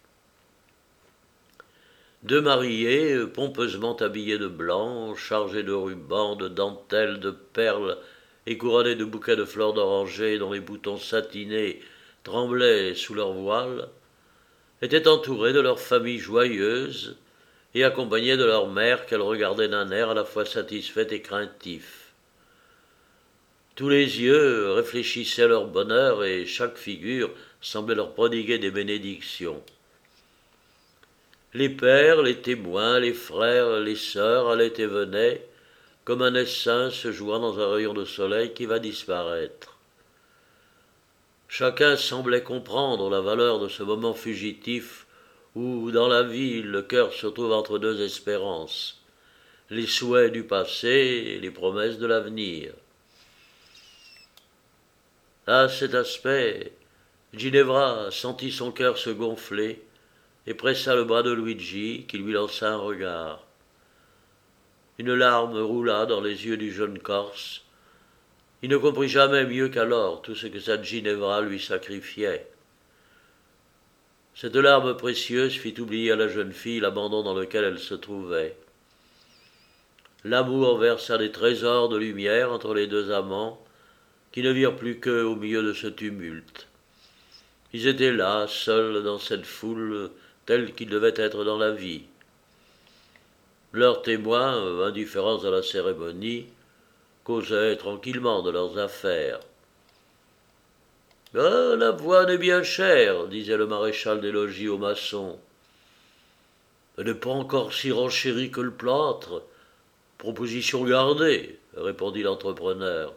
2 mariés, pompeusement habillés de blanc, chargés de rubans, de dentelles, de perles, et couronnés de bouquets de fleurs d'oranger dont les boutons satinés tremblaient sous leurs voiles, étaient entourés de leurs familles joyeuses et accompagnés de leur mère qu'elles regardaient d'un air à la fois satisfait et craintif. Tous les yeux réfléchissaient leur bonheur et chaque figure semblait leur prodiguer des bénédictions. Les pères, les témoins, les frères, les sœurs allaient et venaient, comme un essaim se jouant dans un rayon de soleil qui va disparaître. Chacun semblait comprendre la valeur de ce moment fugitif où, dans la vie, le cœur se trouve entre 2 espérances, les souhaits du passé et les promesses de l'avenir. À cet aspect, Ginevra sentit son cœur se gonfler et pressa le bras de Luigi, qui lui lança un regard. Une larme roula dans les yeux du jeune Corse. Il ne comprit jamais mieux qu'alors tout ce que sa Ginevra lui sacrifiait. Cette larme précieuse fit oublier à la jeune fille l'abandon dans lequel elle se trouvait. L'amour versa des trésors de lumière entre les 2 amants, qui ne virent plus qu'eux au milieu de ce tumulte. Ils étaient là, seuls dans cette foule, tels qu'ils devaient être dans la vie. Leurs témoins, indifférents à la cérémonie, causaient tranquillement de leurs affaires. « Ah, l'avoine est bien chère, disait le maréchal des logis au maçon. Elle n'est pas encore si renchérie que le plâtre. Proposition gardée, répondit l'entrepreneur.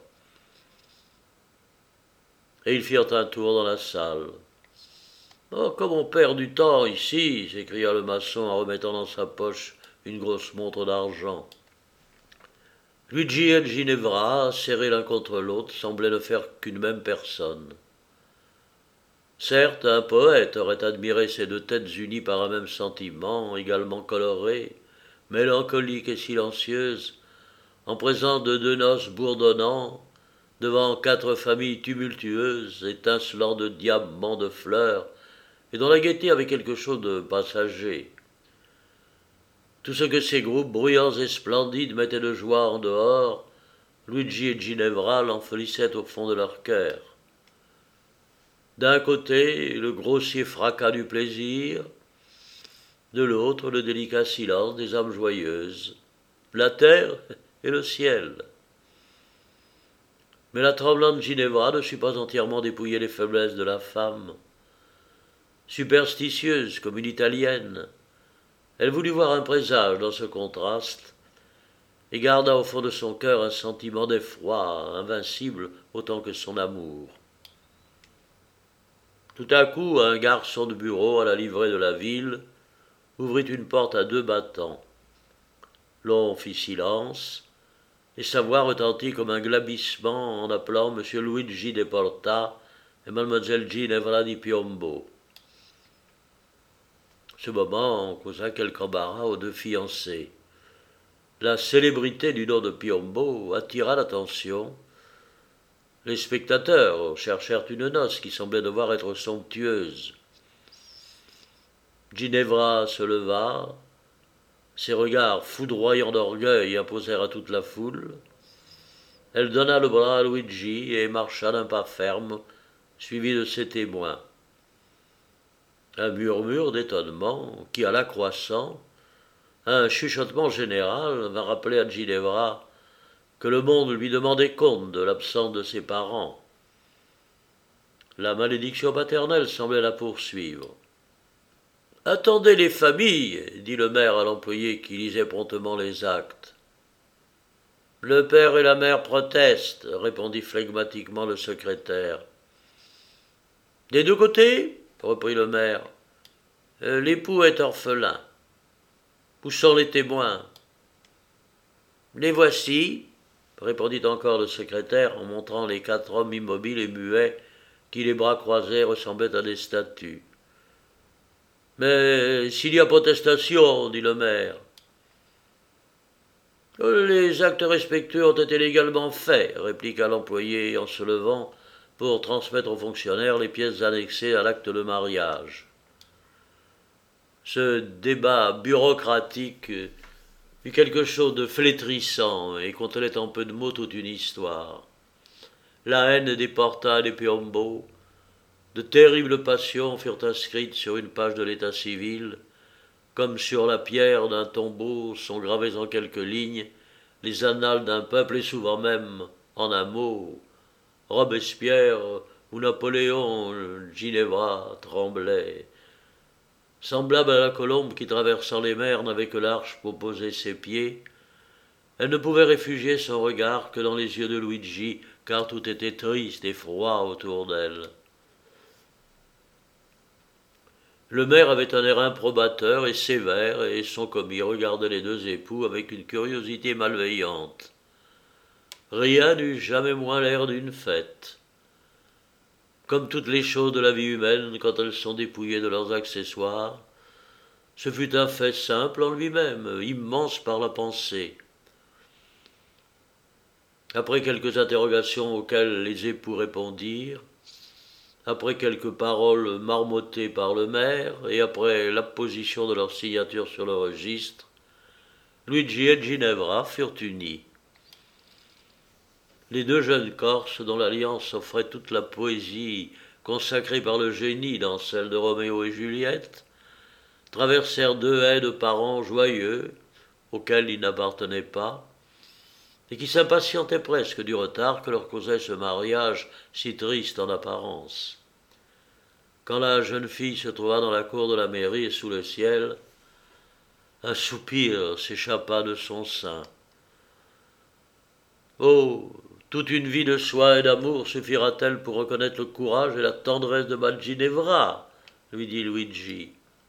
Et ils firent un tour dans la salle. Oh, comme on perd du temps ici, s'écria le maçon en remettant dans sa poche une grosse montre d'argent. Luigi et Ginevra, serrés l'un contre l'autre, semblaient ne faire qu'une même personne. Certes, un poète aurait admiré ces deux têtes unies par un même sentiment, également colorées, mélancoliques et silencieuses, en présence de deux noces bourdonnant, devant quatre familles tumultueuses, étincelant de diamants, de fleurs, et dont la gaieté avait quelque chose de passager. Tout ce que ces groupes bruyants et splendides mettaient de joie en dehors, Luigi et Ginevra l'enfelissaient au fond de leur cœur. D'un côté, le grossier fracas du plaisir, de l'autre, le délicat silence des âmes joyeuses, la terre et le ciel. Mais la tremblante Ginevra ne sut pas entièrement dépouiller les faiblesses de la femme. Superstitieuse comme une Italienne, elle voulut voir un présage dans ce contraste et garda au fond de son cœur un sentiment d'effroi invincible autant que son amour. Tout à coup, un garçon de bureau à la livrée de la ville ouvrit une porte à deux battants. L'on fit silence, et sa voix retentit comme un glapissement en appelant M. Luigi de Porta et Mlle Ginevra di Piombo. Ce moment causa quelque embarras aux deux fiancés. La célébrité du nom de Piombo attira l'attention. Les spectateurs cherchèrent une noce qui semblait devoir être somptueuse. Ginevra se leva, ses regards foudroyants d'orgueil imposèrent à toute la foule. Elle donna le bras à Luigi et marcha d'un pas ferme, suivi de ses témoins. Un murmure d'étonnement qui alla croissant, un chuchotement général vint rappeler à Ginevra que le monde lui demandait compte de l'absence de ses parents. La malédiction paternelle semblait la poursuivre. « Attendez les familles, dit le maire à l'employé qui lisait promptement les actes. Le père et la mère protestent, répondit flegmatiquement le secrétaire. Des deux côtés, reprit le maire. L'époux est orphelin. Où sont les témoins? Les voici, répondit encore le secrétaire en montrant les quatre hommes immobiles et muets qui, les bras croisés, ressemblaient à des statues. Mais s'il y a protestation, dit le maire. Les actes respectueux ont été légalement faits, répliqua l'employé en se levant pour transmettre aux fonctionnaires les pièces annexées à l'acte de mariage. Ce débat bureaucratique eut quelque chose de flétrissant et contenait en peu de mots toute une histoire. La haine des Porta et des Piombo, de terribles passions furent inscrites sur une page de l'état civil, comme sur la pierre d'un tombeau sont gravées en quelques lignes les annales d'un peuple et souvent même, en un mot, Robespierre ou Napoléon, Ginevra tremblait. Semblable à la colombe qui, traversant les mers, n'avait que l'arche pour poser ses pieds, elle ne pouvait réfugier son regard que dans les yeux de Luigi, car tout était triste et froid autour d'elle. Le maire avait un air improbateur et sévère, et son commis regardait les deux époux avec une curiosité malveillante. Rien n'eut jamais moins l'air d'une fête. Comme toutes les choses de la vie humaine, quand elles sont dépouillées de leurs accessoires, ce fut un fait simple en lui-même, immense par la pensée. Après quelques interrogations auxquelles les époux répondirent, après quelques paroles marmottées par le maire, et après l'apposition de leur signature sur le registre, Luigi et Ginevra furent unis. Les deux jeunes Corses, dont l'alliance offrait toute la poésie consacrée par le génie dans celle de Roméo et Juliette, traversèrent 2 haies de parents joyeux, auxquels ils n'appartenaient pas, et qui s'impatientaient presque du retard que leur causait ce mariage si triste en apparence. Quand la jeune fille se trouva dans la cour de la mairie et sous le ciel, un soupir s'échappa de son sein. Oh, toute une vie de soins et d'amour suffira-t-elle pour reconnaître le courage et la tendresse de ma Ginevra, lui dit Luigi.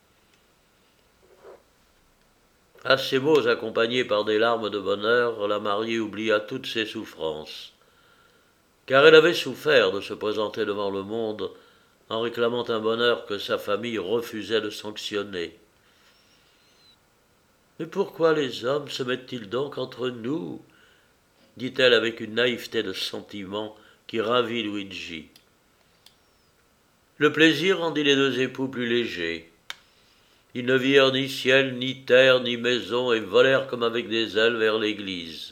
À ces mots, accompagnés par des larmes de bonheur, la mariée oublia toutes ses souffrances, car elle avait souffert de se présenter devant le monde en réclamant un bonheur que sa famille refusait de sanctionner. « Mais pourquoi les hommes se mettent-ils donc entre nous ?» dit-elle avec une naïveté de sentiment qui ravit Luigi. Le plaisir rendit les 2 époux plus légers. Ils ne virent ni ciel, ni terre, ni maison, et volèrent comme avec des ailes vers l'église.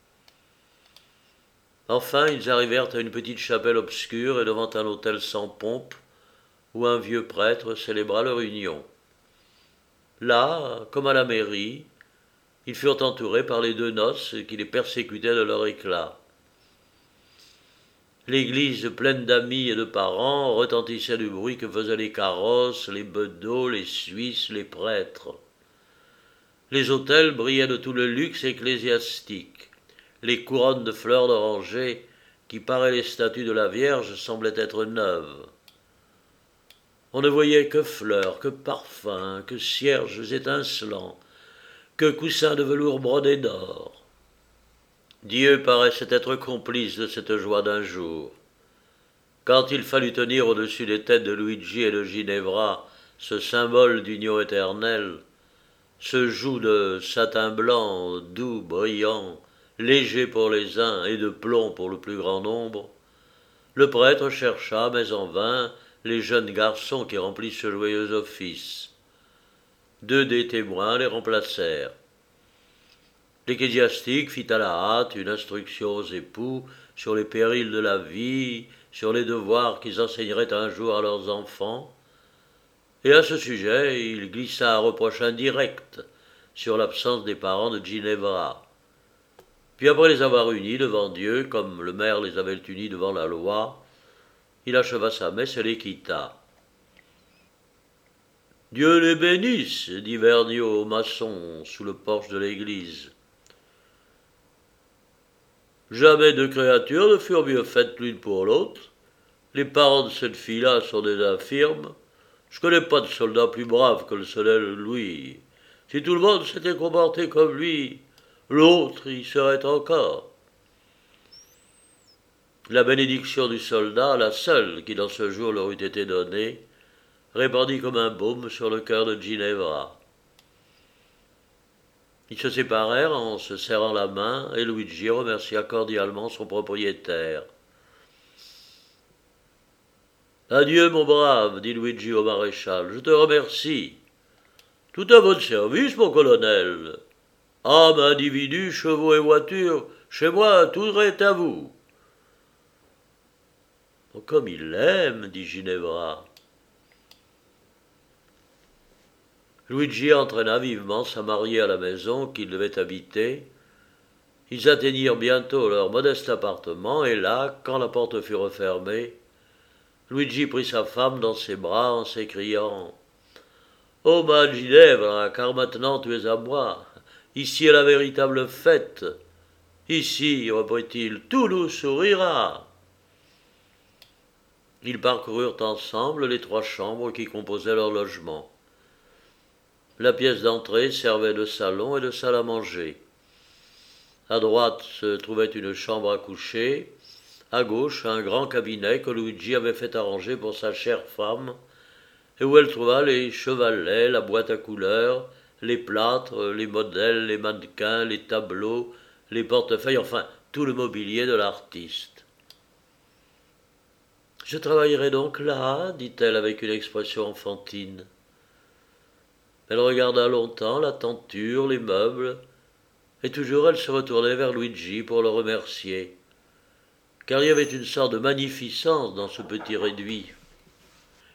Enfin, ils arrivèrent à une petite chapelle obscure et devant un autel sans pompe, où un vieux prêtre célébra leur union. Là, comme à la mairie, ils furent entourés par les 2 noces qui les persécutaient de leur éclat. L'église pleine d'amis et de parents retentissait du bruit que faisaient les carrosses, les bedeaux, les Suisses, les prêtres. Les autels brillaient de tout le luxe ecclésiastique. Les couronnes de fleurs d'oranger qui paraient les statues de la Vierge semblaient être neuves. On ne voyait que fleurs, que parfums, que cierges étincelants, que coussins de velours brodés d'or. Dieu paraissait être complice de cette joie d'un jour. Quand il fallut tenir au-dessus des têtes de Luigi et de Ginevra ce symbole d'union éternelle, ce joug de satin blanc, doux, brillant, léger pour les uns et de plomb pour le plus grand nombre, le prêtre chercha, mais en vain, les jeunes garçons qui remplissent ce joyeux office. 2 des témoins les remplacèrent. L'ecclésiastique fit à la hâte une instruction aux époux sur les périls de la vie, sur les devoirs qu'ils enseigneraient un jour à leurs enfants, et à ce sujet il glissa un reproche indirect sur l'absence des parents de Ginevra. Puis après les avoir unis devant Dieu, comme le maire les avait unis devant la loi, il acheva sa messe et les quitta. « Dieu les bénisse » dit Vergniaud au maçon sous le porche de l'église. Jamais 2 créatures ne furent mieux faites l'une pour l'autre. Les parents de cette fille-là sont des infirmes. Je connais pas de soldat plus brave que le soleil Louis. Si tout le monde s'était comporté comme lui, l'autre y serait encore. La bénédiction du soldat, la seule qui dans ce jour leur eût été donnée, répandit comme un baume sur le cœur de Ginevra. Ils se séparèrent en se serrant la main et Luigi remercia cordialement son propriétaire. « Adieu, mon brave, dit Luigi au maréchal, je te remercie. Tout à votre service, mon colonel. Âme, individu, chevaux et voitures, chez moi, tout est à vous. » « Oh, comme il l'aime, dit Ginevra. Luigi entraîna vivement sa mariée à la maison qu'il devait habiter. Ils atteignirent bientôt leur modeste appartement, et là, quand la porte fut refermée, Luigi prit sa femme dans ses bras en s'écriant « Oh ma Ginevra, car maintenant tu es à moi. Ici est la véritable fête. Ici, reprit-il, tout nous sourira. » Ils parcoururent ensemble les 3 chambres qui composaient leur logement. La pièce d'entrée servait de salon et de salle à manger. À droite se trouvait une chambre à coucher, à gauche un grand cabinet que Luigi avait fait arranger pour sa chère femme, et où elle trouva les chevalets, la boîte à couleurs, les plâtres, les modèles, les mannequins, les tableaux, les portefeuilles, enfin tout le mobilier de l'artiste. « Je travaillerai donc là, dit-elle avec une expression enfantine. Elle regarda longtemps la tenture, les meubles, et toujours elle se retournait vers Luigi pour le remercier, car il y avait une sorte de magnificence dans ce petit réduit.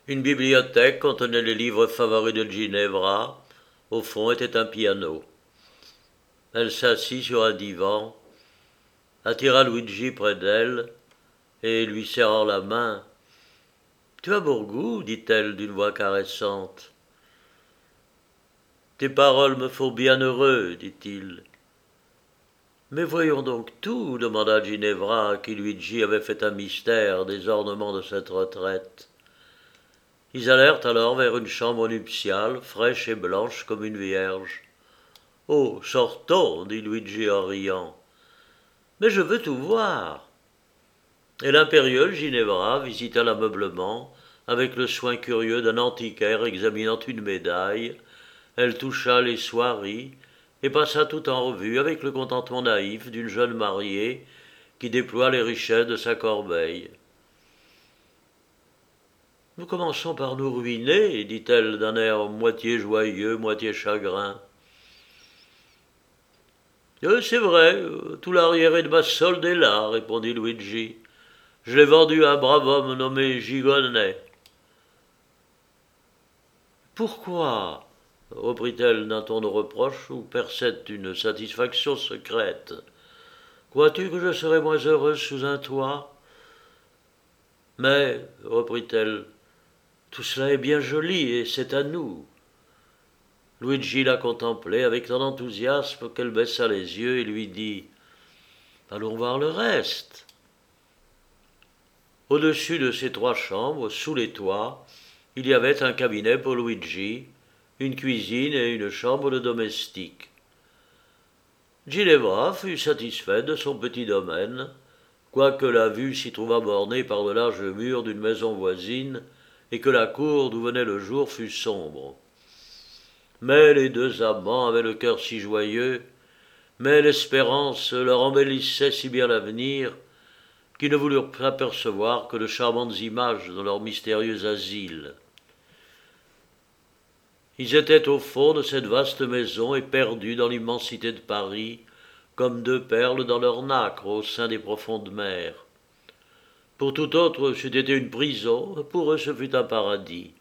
Une bibliothèque contenait les livres favoris de Ginevra. Au fond était un piano. Elle s'assit sur un divan, attira Luigi près d'elle et lui serrant la main. « Tu as beau goût, dit-elle d'une voix caressante. Tes paroles me font bien heureux, dit-il. Mais voyons donc tout, demanda Ginevra, à qui Luigi avait fait un mystère des ornements de cette retraite. Ils allèrent alors vers une chambre nuptiale, fraîche et blanche comme une vierge. Oh, sortons, dit Luigi en riant. Mais je veux tout voir. Et l'impérieuse Ginevra visita l'ameublement avec le soin curieux d'un antiquaire examinant une médaille. Elle toucha les soieries et passa tout en revue avec le contentement naïf d'une jeune mariée qui déploie les richesses de sa corbeille. « Nous commençons par nous ruiner, dit-elle d'un air moitié joyeux, moitié chagrin. C'est vrai, tout l'arriéré de ma solde est là, répondit Luigi. Je l'ai vendu à un brave homme nommé Gigonnet. Pourquoi reprit-elle d'un ton de reproche où perçait une satisfaction secrète. Crois-tu que je serais moins heureuse sous un toit? Mais, reprit-elle, tout cela est bien joli et c'est à nous. Luigi la contemplait avec tant d'enthousiasme qu'elle baissa les yeux et lui dit « Allons voir le reste ». Au-dessus de ces 3 chambres, sous les toits, il y avait un cabinet pour Luigi, une cuisine et une chambre de domestique. Ginevra fut satisfaite de son petit domaine, quoique la vue s'y trouvât bornée par de larges murs d'une maison voisine et que la cour d'où venait le jour fût sombre. Mais les 2 amants avaient le cœur si joyeux, mais l'espérance leur embellissait si bien l'avenir, qu'ils ne voulurent apercevoir que de charmantes images dans leur mystérieux asile. Ils étaient au fond de cette vaste maison et perdus dans l'immensité de Paris, comme 2 perles dans leur nacre au sein des profondes mers. Pour tout autre, c'eût été une prison, pour eux ce fut un paradis.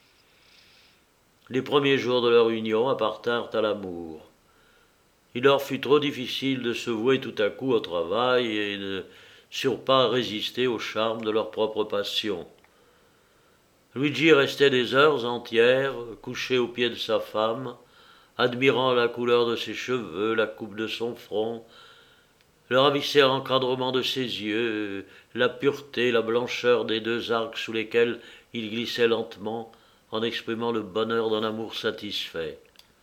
Les premiers jours de leur union appartinrent à l'amour. Il leur fut trop difficile de se vouer tout à coup au travail et ne surent pas résister au charme de leur propre passion. Luigi restait des heures entières, couché aux pieds de sa femme, admirant la couleur de ses cheveux, la coupe de son front, le ravissant encadrement de ses yeux, la pureté, la blancheur des 2 arcs sous lesquels il glissait lentement, en exprimant le bonheur d'un amour satisfait.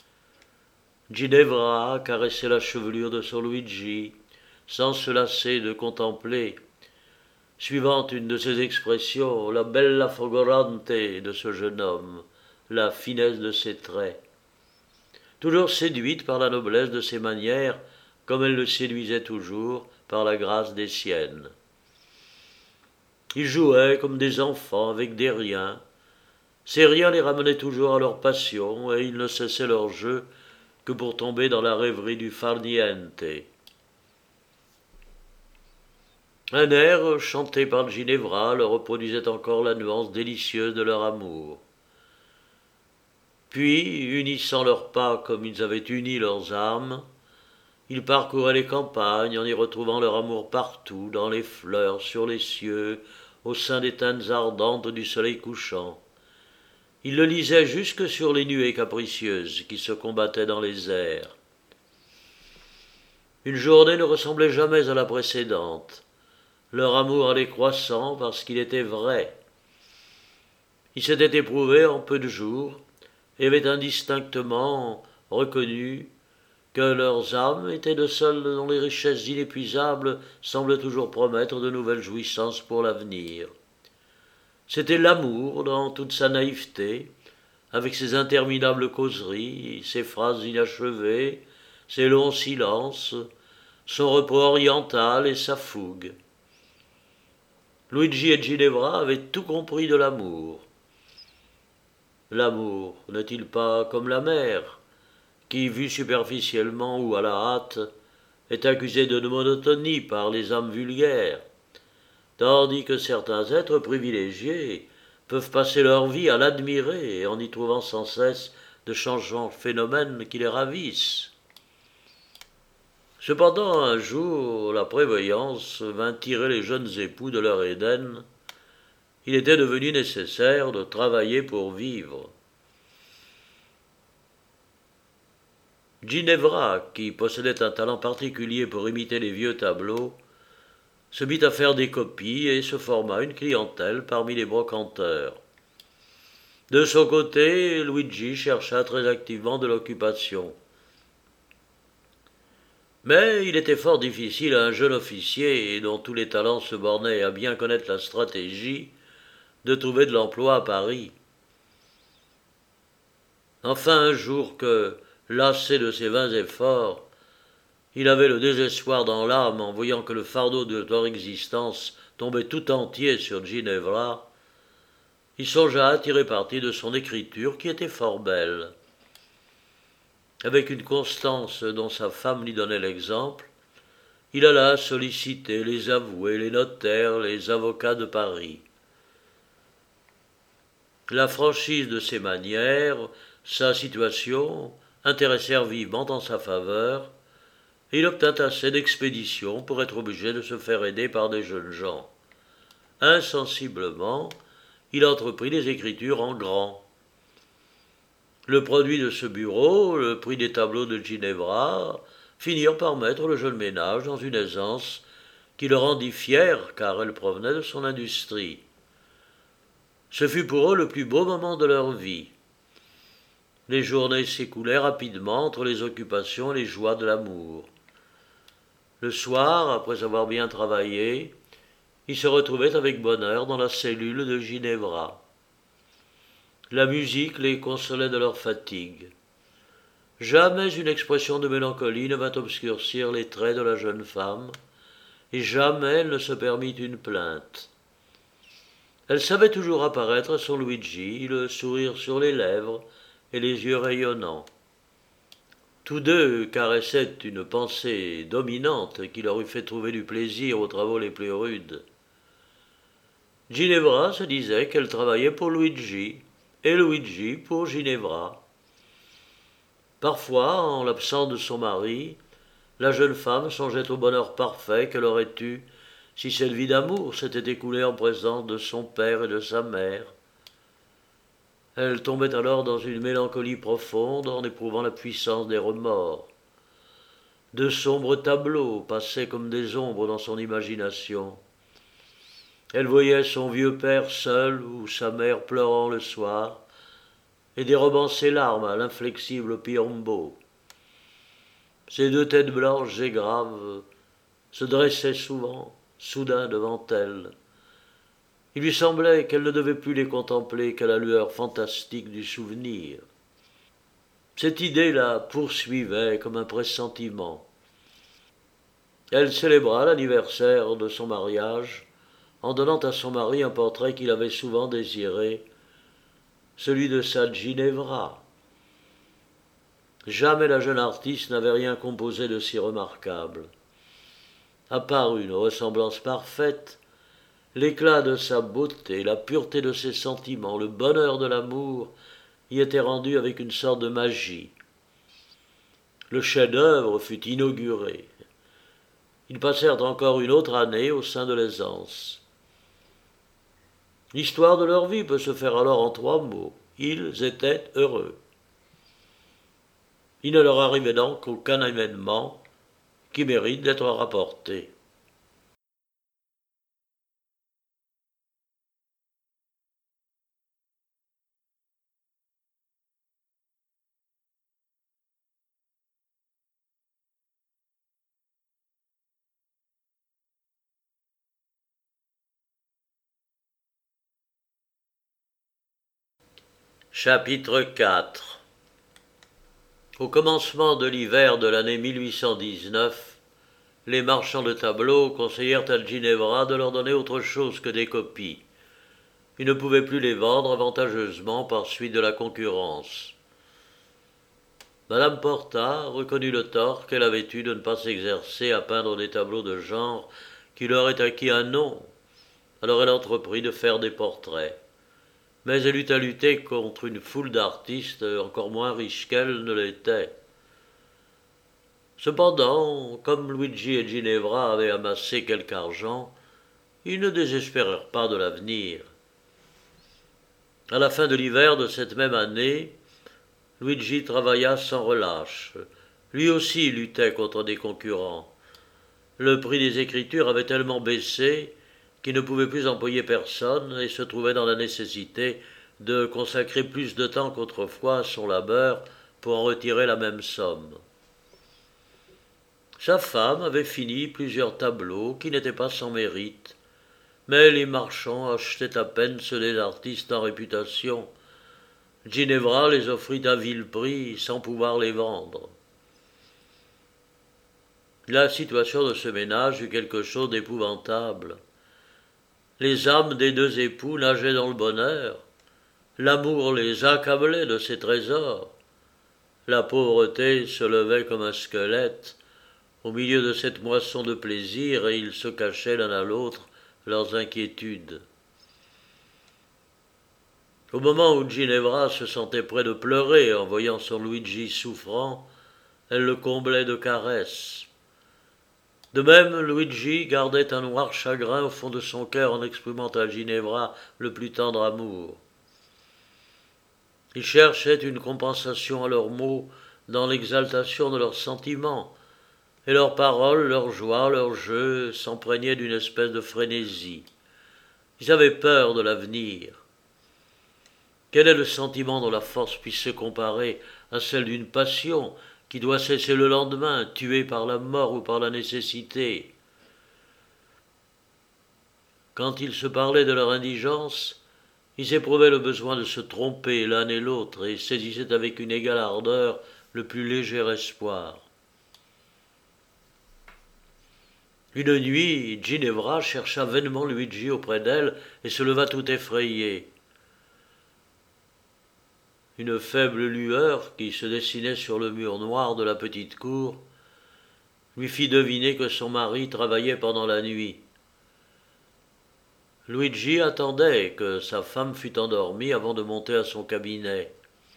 Ginevra caressait la chevelure de son Luigi, sans se lasser de contempler, suivant une de ses expressions, la bella folgorante de ce jeune homme, la finesse de ses traits. Toujours séduite par la noblesse de ses manières, comme elle le séduisait toujours par la grâce des siennes. Ils jouaient comme des enfants avec des riens. Ces riens les ramenaient toujours à leur passion, et ils ne cessaient leur jeu que pour tomber dans la rêverie du far niente. Un air chanté par Ginevra leur reproduisait encore la nuance délicieuse de leur amour. Puis, unissant leurs pas comme ils avaient uni leurs âmes, ils parcouraient les campagnes en y retrouvant leur amour partout, dans les fleurs, sur les cieux, au sein des teintes ardentes du soleil couchant. Ils le lisaient jusque sur les nuées capricieuses qui se combattaient dans les airs. Une journée ne ressemblait jamais à la précédente. Leur amour allait croissant parce qu'il était vrai. Ils s'étaient éprouvés en peu de jours et avaient indistinctement reconnu que leurs âmes étaient de seules dont les richesses inépuisables semblent toujours promettre de nouvelles jouissances pour l'avenir. C'était l'amour dans toute sa naïveté, avec ses interminables causeries, ses phrases inachevées, ses longs silences, son repos oriental et sa fougue. Luigi et Ginevra avaient tout compris de l'amour. L'amour n'est-il pas comme la mer, qui, vue superficiellement ou à la hâte, est accusée de monotonie par les âmes vulgaires, tandis que certains êtres privilégiés peuvent passer leur vie à l'admirer en y trouvant sans cesse de changeants phénomènes qui les ravissent. Cependant, un jour, la prévoyance vint tirer les jeunes époux de leur Éden. Il était devenu nécessaire de travailler pour vivre. Ginevra, qui possédait un talent particulier pour imiter les vieux tableaux, se mit à faire des copies et se forma une clientèle parmi les brocanteurs. De son côté, Luigi chercha très activement de l'occupation. Mais il était fort difficile à un jeune officier, dont tous les talents se bornaient à bien connaître la stratégie, de trouver de l'emploi à Paris. Enfin, un jour que, lassé de ses vains efforts, il avait le désespoir dans l'âme en voyant que le fardeau de leur existence tombait tout entier sur Ginevra, il songea à tirer parti de son écriture qui était fort belle. Avec une constance dont sa femme lui donnait l'exemple, il alla solliciter les avoués, les notaires, les avocats de Paris. La franchise de ses manières, sa situation, intéressèrent vivement en sa faveur, et il obtint assez d'expéditions pour être obligé de se faire aider par des jeunes gens. Insensiblement, il entreprit les écritures en grand. Le produit de ce bureau, le prix des tableaux de Ginevra, finirent par mettre le jeune ménage dans une aisance qui le rendit fier car elle provenait de son industrie. Ce fut pour eux le plus beau moment de leur vie. Les journées s'écoulaient rapidement entre les occupations et les joies de l'amour. Le soir, après avoir bien travaillé, ils se retrouvaient avec bonheur dans la cellule de Ginevra. La musique les consolait de leur fatigue. Jamais une expression de mélancolie ne vint obscurcir les traits de la jeune femme, et jamais elle ne se permit une plainte. Elle savait toujours apparaître à son Luigi, le sourire sur les lèvres et les yeux rayonnants. Tous deux caressaient une pensée dominante qui leur eût fait trouver du plaisir aux travaux les plus rudes. Ginevra se disait qu'elle travaillait pour Luigi, et Luigi pour Ginevra. Parfois, en l'absence de son mari, la jeune femme songeait au bonheur parfait qu'elle aurait eu si cette vie d'amour s'était écoulée en présence de son père et de sa mère. Elle tombait alors dans une mélancolie profonde en éprouvant la puissance des remords. De sombres tableaux passaient comme des ombres dans son imagination. Elle voyait son vieux père seul ou sa mère pleurant le soir, et dérobant ses larmes à l'inflexible Piombo. Ces deux têtes blanches et graves se dressaient souvent, soudain devant elle. Il lui semblait qu'elle ne devait plus les contempler qu'à la lueur fantastique du souvenir. Cette idée la poursuivait comme un pressentiment. Elle célébra l'anniversaire de son mariage en donnant à son mari un portrait qu'il avait souvent désiré, celui de sa Ginevra. Jamais la jeune artiste n'avait rien composé de si remarquable. À part une ressemblance parfaite, l'éclat de sa beauté, la pureté de ses sentiments, le bonheur de l'amour y étaient rendus avec une sorte de magie. Le chef-d'œuvre fut inauguré. Ils passèrent encore une autre année au sein de l'aisance. L'histoire de leur vie peut se faire alors en 3 mots. Ils étaient heureux. Il ne leur arrivait donc aucun événement qui mérite d'être rapporté. Chapitre 4. Au commencement de l'hiver de l'année 1819, les marchands de tableaux conseillèrent à Ginevra de leur donner autre chose que des copies. Ils ne pouvaient plus les vendre avantageusement par suite de la concurrence. Madame Porta reconnut le tort qu'elle avait eu de ne pas s'exercer à peindre des tableaux de genre qui leur aient acquis un nom. Alors elle entreprit de faire des portraits. mais elle eut à lutter contre une foule d'artistes encore moins riches qu'elle ne l'était. Cependant, comme Luigi et Ginevra avaient amassé quelque argent, ils ne désespérèrent pas de l'avenir. À la fin de l'hiver de cette même année, Luigi travailla sans relâche. Lui aussi luttait contre des concurrents. Le prix des écritures avait tellement baissé qu'il ne pouvait plus employer personne et se trouvait dans la nécessité de consacrer plus de temps qu'autrefois à son labeur pour en retirer la même somme. Sa femme avait fini plusieurs tableaux qui n'étaient pas sans mérite, mais les marchands achetaient à peine ceux des artistes en réputation. Ginevra les offrit à vil prix sans pouvoir les vendre. La situation de ce ménage eut quelque chose d'épouvantable. Les âmes des deux époux nageaient dans le bonheur. L'amour les accablait de ses trésors. La pauvreté se levait comme un squelette au milieu de cette moisson de plaisir et ils se cachaient l'un à l'autre leurs inquiétudes. Au moment où Ginevra se sentait près de pleurer en voyant son Luigi souffrant, elle le comblait de caresses. De même, Luigi gardait un noir chagrin au fond de son cœur en exprimant à Ginevra le plus tendre amour. Il cherchait une compensation à leurs mots dans l'exaltation de leurs sentiments, et leurs paroles, leurs joies, leurs jeux s'empreignaient d'une espèce de frénésie. Ils avaient peur de l'avenir. Quel est le sentiment dont la force puisse se comparer à celle d'une passion qui doit cesser le lendemain, tuée par la mort ou par la nécessité? Quand ils se parlaient de leur indigence, ils éprouvaient le besoin de se tromper l'un et l'autre et saisissaient avec une égale ardeur le plus léger espoir. Une nuit, Ginevra chercha vainement Luigi auprès d'elle et se leva tout effrayée. Une faible lueur qui se dessinait sur le mur noir de la petite cour lui fit deviner que son mari travaillait pendant la nuit. Luigi attendait que sa femme fût endormie avant de monter à son cabinet.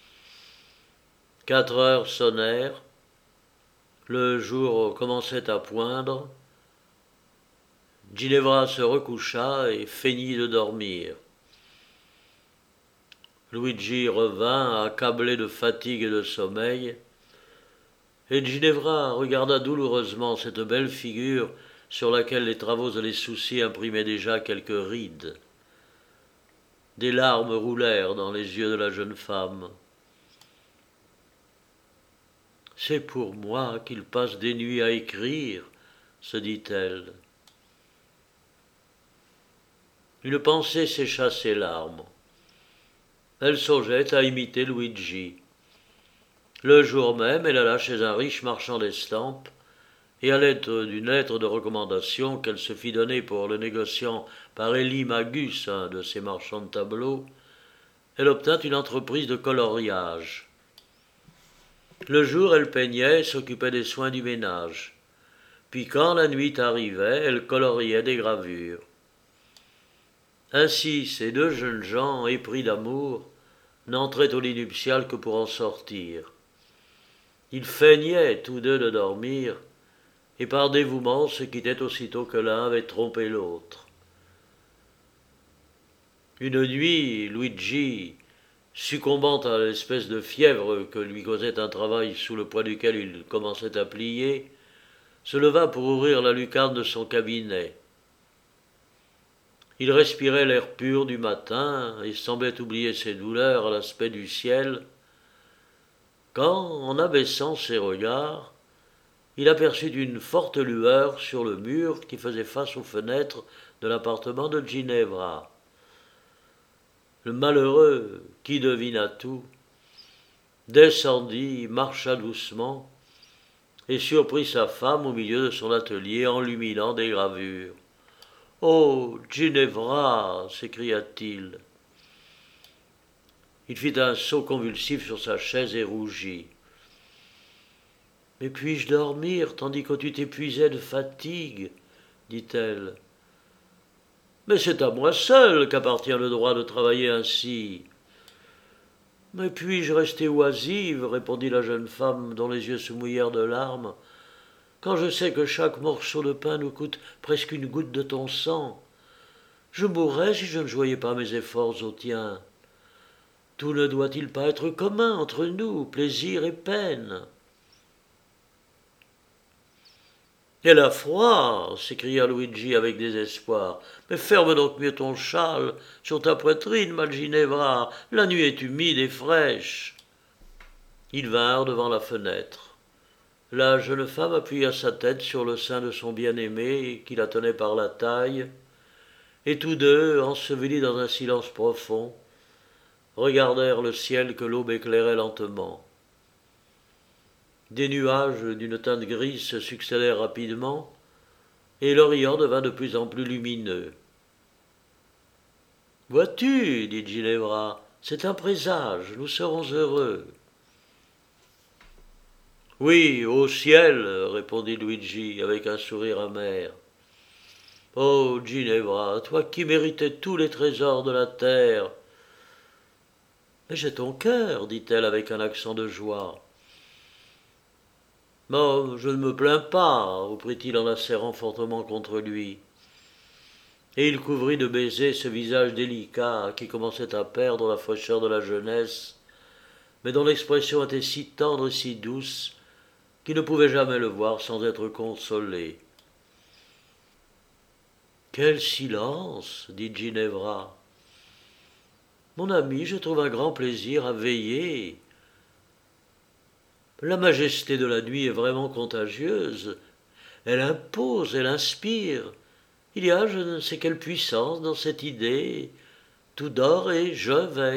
4 heures sonnèrent, le jour commençait à poindre. Ginevra se recoucha et feignit de dormir. Luigi revint, accablé de fatigue et de sommeil, et Ginevra regarda douloureusement cette belle figure sur laquelle les travaux et les soucis imprimaient déjà quelques rides. Des larmes roulèrent dans les yeux de la jeune femme. « C'est pour moi qu'il passe des nuits à écrire, » se dit-elle. Une pensée sécha ses larmes. Elle songeait à imiter Luigi. Le jour même, elle alla chez un riche marchand d'estampes, et à l'aide d'une lettre de recommandation qu'elle se fit donner pour le négociant par Élie Magus, un de ses marchands de tableaux, elle obtint une entreprise de coloriage. Le jour, elle peignait et s'occupait des soins du ménage. Puis quand la nuit arrivait, elle coloriait des gravures. Ainsi, ces deux jeunes gens, épris d'amour, n'entraient au lit nuptial que pour en sortir. Ils feignaient tous deux de dormir, et par dévouement se quittaient aussitôt que l'un avait trompé l'autre. Une nuit, Luigi, succombant à l'espèce de fièvre que lui causait un travail sous le poids duquel il commençait à plier, se leva pour ouvrir la lucarne de son cabinet. Il respirait l'air pur du matin et semblait oublier ses douleurs à l'aspect du ciel, quand, en abaissant ses regards, il aperçut une forte lueur sur le mur qui faisait face aux fenêtres de l'appartement de Ginevra. Le malheureux, qui devina tout, descendit, marcha doucement et surprit sa femme au milieu de son atelier enluminant des gravures. « Oh, Ginevra » s'écria-t-il. Il fit un saut convulsif sur sa chaise et rougit. « Mais puis-je dormir tandis que tu t'épuisais de fatigue » dit-elle. « Mais c'est à moi seul qu'appartient le droit de travailler ainsi. Mais puis-je rester oisive, répondit la jeune femme, dont les yeux se mouillèrent de larmes, quand je sais que chaque morceau de pain nous coûte presque une goutte de ton sang. Je mourrais si je ne joignais pas mes efforts aux tiens. Tout ne doit-il pas être commun entre nous, plaisir et peine? Elle a froid, s'écria Luigi avec désespoir. Mais ferme donc mieux ton châle sur ta poitrine, Ginevra. La nuit est humide et fraîche. Ils vinrent devant la fenêtre. La jeune femme appuya sa tête sur le sein de son bien-aimé, qui la tenait par la taille, et tous deux, ensevelis dans un silence profond, regardèrent le ciel que l'aube éclairait lentement. Des nuages d'une teinte grise se succédèrent rapidement, et l'Orient devint de plus en plus lumineux. « Vois-tu, dit Ginevra, c'est un présage, nous serons heureux. » « Oui, au ciel, répondit Luigi avec un sourire amer. « Oh, Ginevra, toi qui méritais tous les trésors de la terre. »« Mais j'ai ton cœur, dit-elle avec un accent de joie. »« Non, je ne me plains pas, reprit-il en la serrant fortement contre lui. Et il couvrit de baisers ce visage délicat qui commençait à perdre la fraîcheur de la jeunesse, mais dont l'expression était si tendre et si douce qu'il ne pouvait jamais le voir sans être consolé. « Quel silence, dit Ginevra. Mon ami, je trouve un grand plaisir à veiller. La majesté de la nuit est vraiment contagieuse. Elle impose, elle inspire. Il y a je ne sais quelle puissance dans cette idée. Tout dort et je veille. »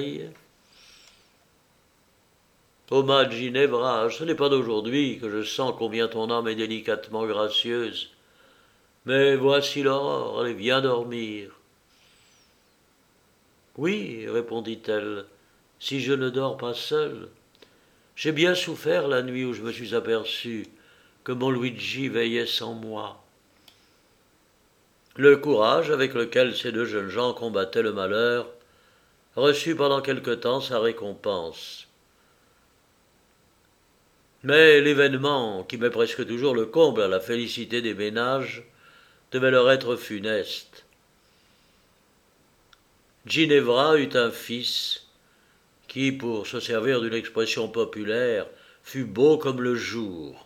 Ô ma Ginevra, ce n'est pas d'aujourd'hui que je sens combien ton âme est délicatement gracieuse. Mais voici l'aurore, elle vient dormir. Oui, répondit-elle, si je ne dors pas seule. J'ai bien souffert la nuit où je me suis aperçu que mon Luigi veillait sans moi. Le courage avec lequel ces deux jeunes gens combattaient le malheur reçut pendant quelque temps sa récompense. Mais l'événement, qui met presque toujours le comble à la félicité des ménages, devait leur être funeste. Ginevra eut un fils qui, pour se servir d'une expression populaire, fut beau comme le jour.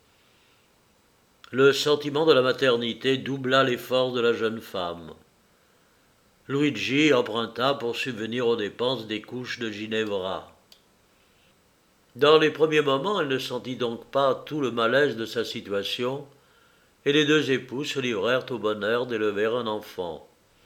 Le sentiment de la maternité doubla les forces de la jeune femme. Luigi emprunta pour subvenir aux dépenses des couches de Ginevra. Dans les premiers moments, elle ne sentit donc pas tout le malaise de sa situation, et les deux époux se livrèrent au bonheur d'élever un enfant.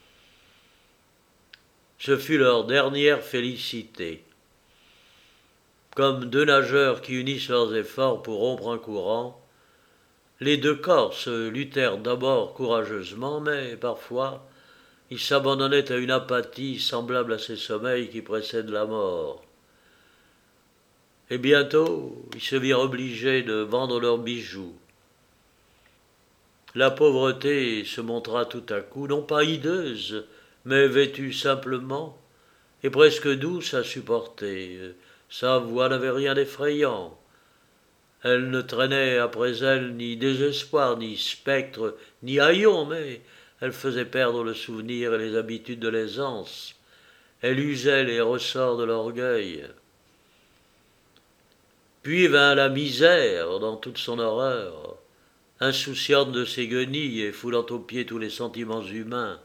Ce fut leur dernière félicité. Comme deux nageurs qui unissent leurs efforts pour rompre un courant, les deux Corses luttèrent d'abord courageusement, mais parfois ils s'abandonnaient à une apathie semblable à ces sommeils qui précèdent la mort. Et bientôt, ils se virent obligés de vendre leurs bijoux. La pauvreté se montra tout à coup, non pas hideuse, mais vêtue simplement, et presque douce à supporter. Sa voix n'avait rien d'effrayant. Elle ne traînait après elle ni désespoir, ni spectre, ni haillons, mais elle faisait perdre le souvenir et les habitudes de l'aisance. Elle usait les ressorts de l'orgueil. Puis vint la misère dans toute son horreur, insouciante de ses guenilles et foulant aux pieds tous les sentiments humains.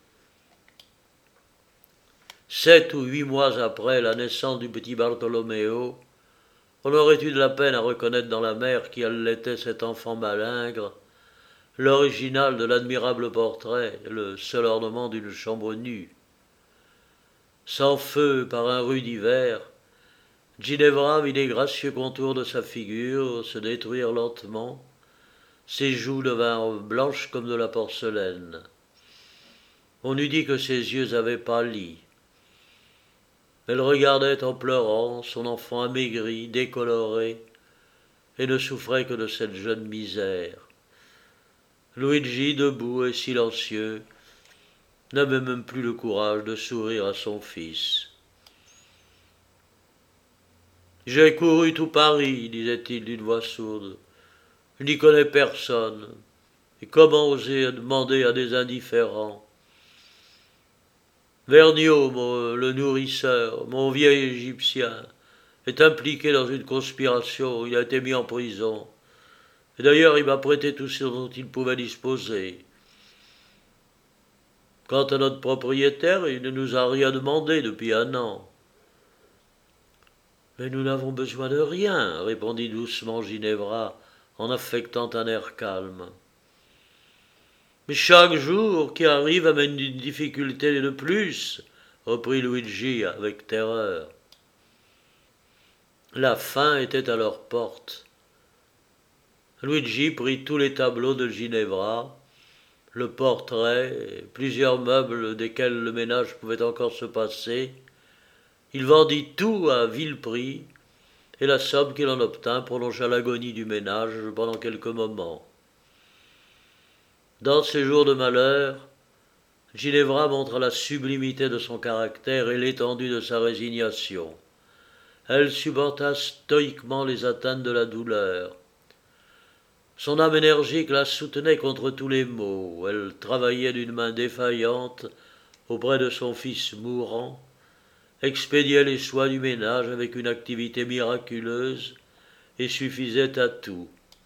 7 ou 8 mois après la naissance du petit Bartolomeo, on aurait eu de la peine à reconnaître dans la mère qui allaitait cet enfant malingre l'original de l'admirable portrait, le seul ornement d'une chambre nue. Sans feu par un rude hiver, Ginevra vit les gracieux contours de sa figure se détruire lentement, ses joues devinrent blanches comme de la porcelaine. On eût dit que ses yeux avaient pâli. Elle regardait en pleurant son enfant amaigri, décoloré, et ne souffrait que de cette jeune misère. Luigi, debout et silencieux, n'avait même plus le courage de sourire à son fils. « J'ai couru tout Paris, disait-il d'une voix sourde. Je n'y connais personne. Et comment oser demander à des indifférents? Vergniaud, le nourrisseur, mon vieil Égyptien, est impliqué dans une conspiration. Il a été mis en prison. Et d'ailleurs, il m'a prêté tout ce dont il pouvait disposer. Quant à notre propriétaire, il ne nous a rien demandé depuis un an. » « Mais nous n'avons besoin de rien, » répondit doucement Ginevra, en affectant un air calme. « Mais chaque jour qui arrive amène une difficulté de plus, » reprit Luigi avec terreur. La fin était à leur porte. Luigi prit tous les tableaux de Ginevra, le portrait, plusieurs meubles desquels le ménage pouvait encore se passer. Il vendit tout à vil prix, et la somme qu'il en obtint prolongea l'agonie du ménage pendant quelques moments. Dans ces jours de malheur, Ginevra montra la sublimité de son caractère et l'étendue de sa résignation. Elle supporta stoïquement les atteintes de la douleur. Son âme énergique la soutenait contre tous les maux. Elle travaillait d'une main défaillante auprès de son fils mourant, expédiait les soins du ménage avec une activité miraculeuse et suffisait à tout.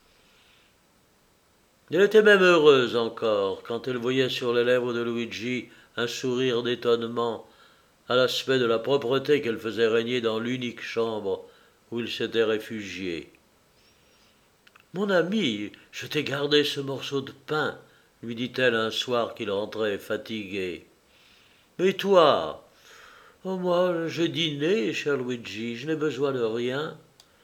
Elle était même heureuse encore quand elle voyait sur les lèvres de Luigi un sourire d'étonnement à l'aspect de la propreté qu'elle faisait régner dans l'unique chambre où il s'était réfugié. « Mon ami, je t'ai gardé ce morceau de pain, » lui dit-elle un soir qu'il rentrait fatigué. « Mais toi ? » « Oh, moi, j'ai dîné, cher Luigi, je n'ai besoin de rien. »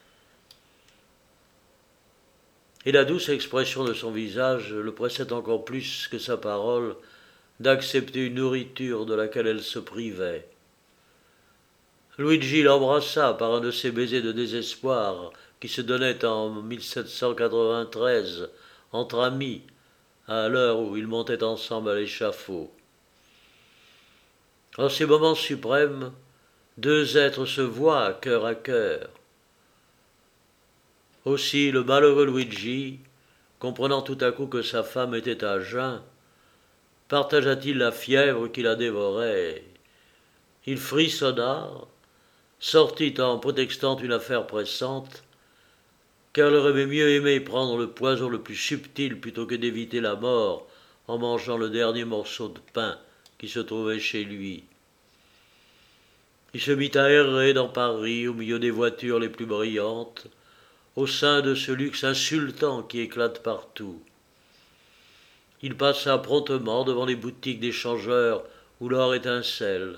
Et la douce expression de son visage le pressait encore plus que sa parole d'accepter une nourriture de laquelle elle se privait. Luigi l'embrassa par un de ces baisers de désespoir qui se donnaient en 1793 entre amis, à l'heure où ils montaient ensemble à l'échafaud. En ces moments suprêmes, deux êtres se voient cœur à cœur. Aussi le malheureux Luigi, comprenant tout à coup que sa femme était à jeun, partagea-t-il la fièvre qui la dévorait. Il frissonna, sortit en prétextant une affaire pressante, car il aurait mieux aimé prendre le poison le plus subtil plutôt que d'éviter la mort en mangeant le dernier morceau de pain qui se trouvait chez lui. Il se mit à errer dans Paris au milieu des voitures les plus brillantes, au sein de ce luxe insultant qui éclate partout. Il passa promptement devant les boutiques d'échangeurs où l'or étincelle.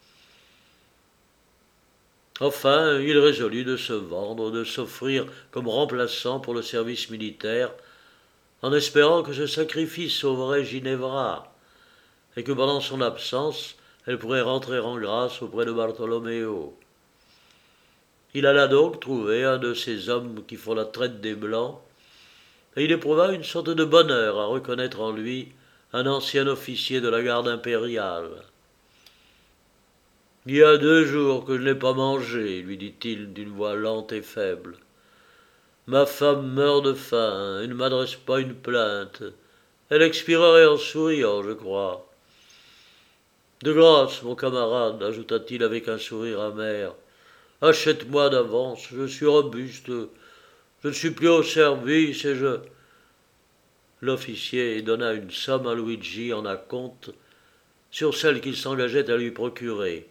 Enfin, il résolut de se vendre, de s'offrir comme remplaçant pour le service militaire, en espérant que ce sacrifice sauverait Ginevra, et que pendant son absence, elle pourrait rentrer en grâce auprès de Bartolomeo. Il alla donc trouver un de ces hommes qui font la traite des Blancs, et il éprouva une sorte de bonheur à reconnaître en lui un ancien officier de la garde impériale. « Il y a 2 jours que je n'ai pas mangé, » lui dit-il d'une voix lente et faible. « Ma femme meurt de faim et ne m'adresse pas une plainte. Elle expirerait en souriant, je crois. De grâce, mon camarade, ajouta-t-il avec un sourire amer, achète-moi d'avance, je suis robuste, je ne suis plus au service et je... » L'officier donna une somme à Luigi en acompte sur celle qu'il s'engageait à lui procurer.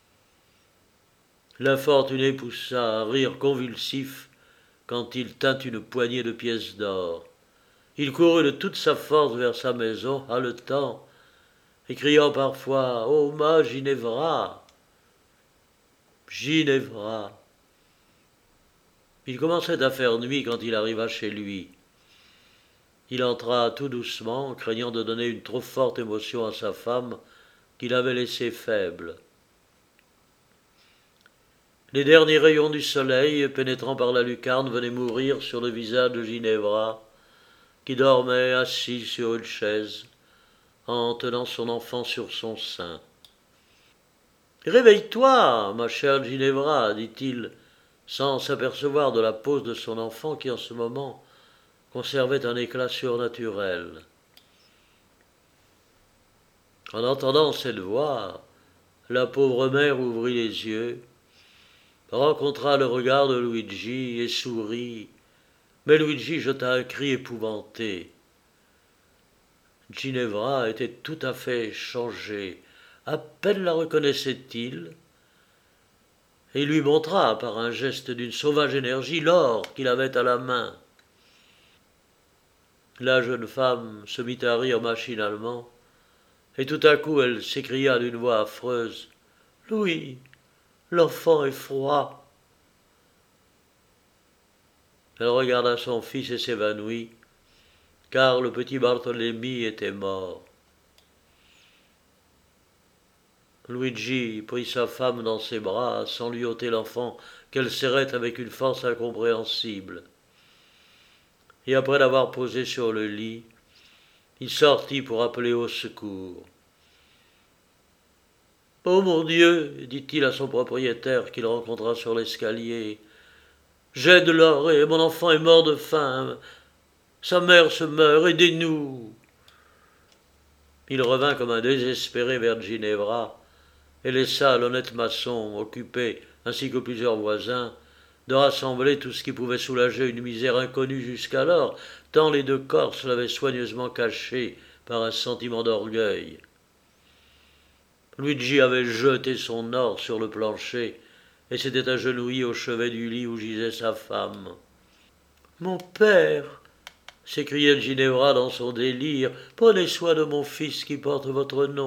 L'infortuné poussa un rire convulsif quand il tint une poignée de pièces d'or. Il courut de toute sa force vers sa maison, haletant, et criant parfois « Oh, ma Ginevra ! Ginevra !» Il commençait à faire nuit quand il arriva chez lui. Il entra tout doucement, craignant de donner une trop forte émotion à sa femme, qu'il avait laissée faible. Les derniers rayons du soleil, pénétrant par la lucarne, venaient mourir sur le visage de Ginevra, qui dormait assise sur une chaise, en tenant son enfant sur son sein. Réveille-toi, ma chère Ginevra, dit-il, sans s'apercevoir de la pose de son enfant qui en ce moment conservait un éclat surnaturel. En entendant cette voix, la pauvre mère ouvrit les yeux, rencontra le regard de Luigi et sourit, mais Luigi jeta un cri épouvanté. Ginevra était tout à fait changée, à peine la reconnaissait-il, et il lui montra par un geste d'une sauvage énergie l'or qu'il avait à la main. La jeune femme se mit à rire machinalement, et tout à coup elle s'écria d'une voix affreuse. « Louis, l'enfant est froid. » Elle regarda son fils et s'évanouit, car le petit Barthélemy était mort. Luigi prit sa femme dans ses bras sans lui ôter l'enfant qu'elle serrait avec une force incompréhensible. Et après l'avoir posé sur le lit, il sortit pour appeler au secours. « Oh mon Dieu !» dit-il à son propriétaire qu'il rencontra sur l'escalier. « J'ai de l'or et mon enfant est mort de faim. Sa mère se meurt, aidez-nous !» Il revint comme un désespéré vers Ginevra et laissa l'honnête maçon occupé, ainsi que plusieurs voisins, de rassembler tout ce qui pouvait soulager une misère inconnue jusqu'alors, tant les deux Corses l'avaient soigneusement caché par un sentiment d'orgueil. Luigi avait jeté son or sur le plancher et s'était agenouillé au chevet du lit où gisait sa femme. « Mon père !» s'écriait Ginevra dans son délire, « prenez soin de mon fils qui porte votre nom. »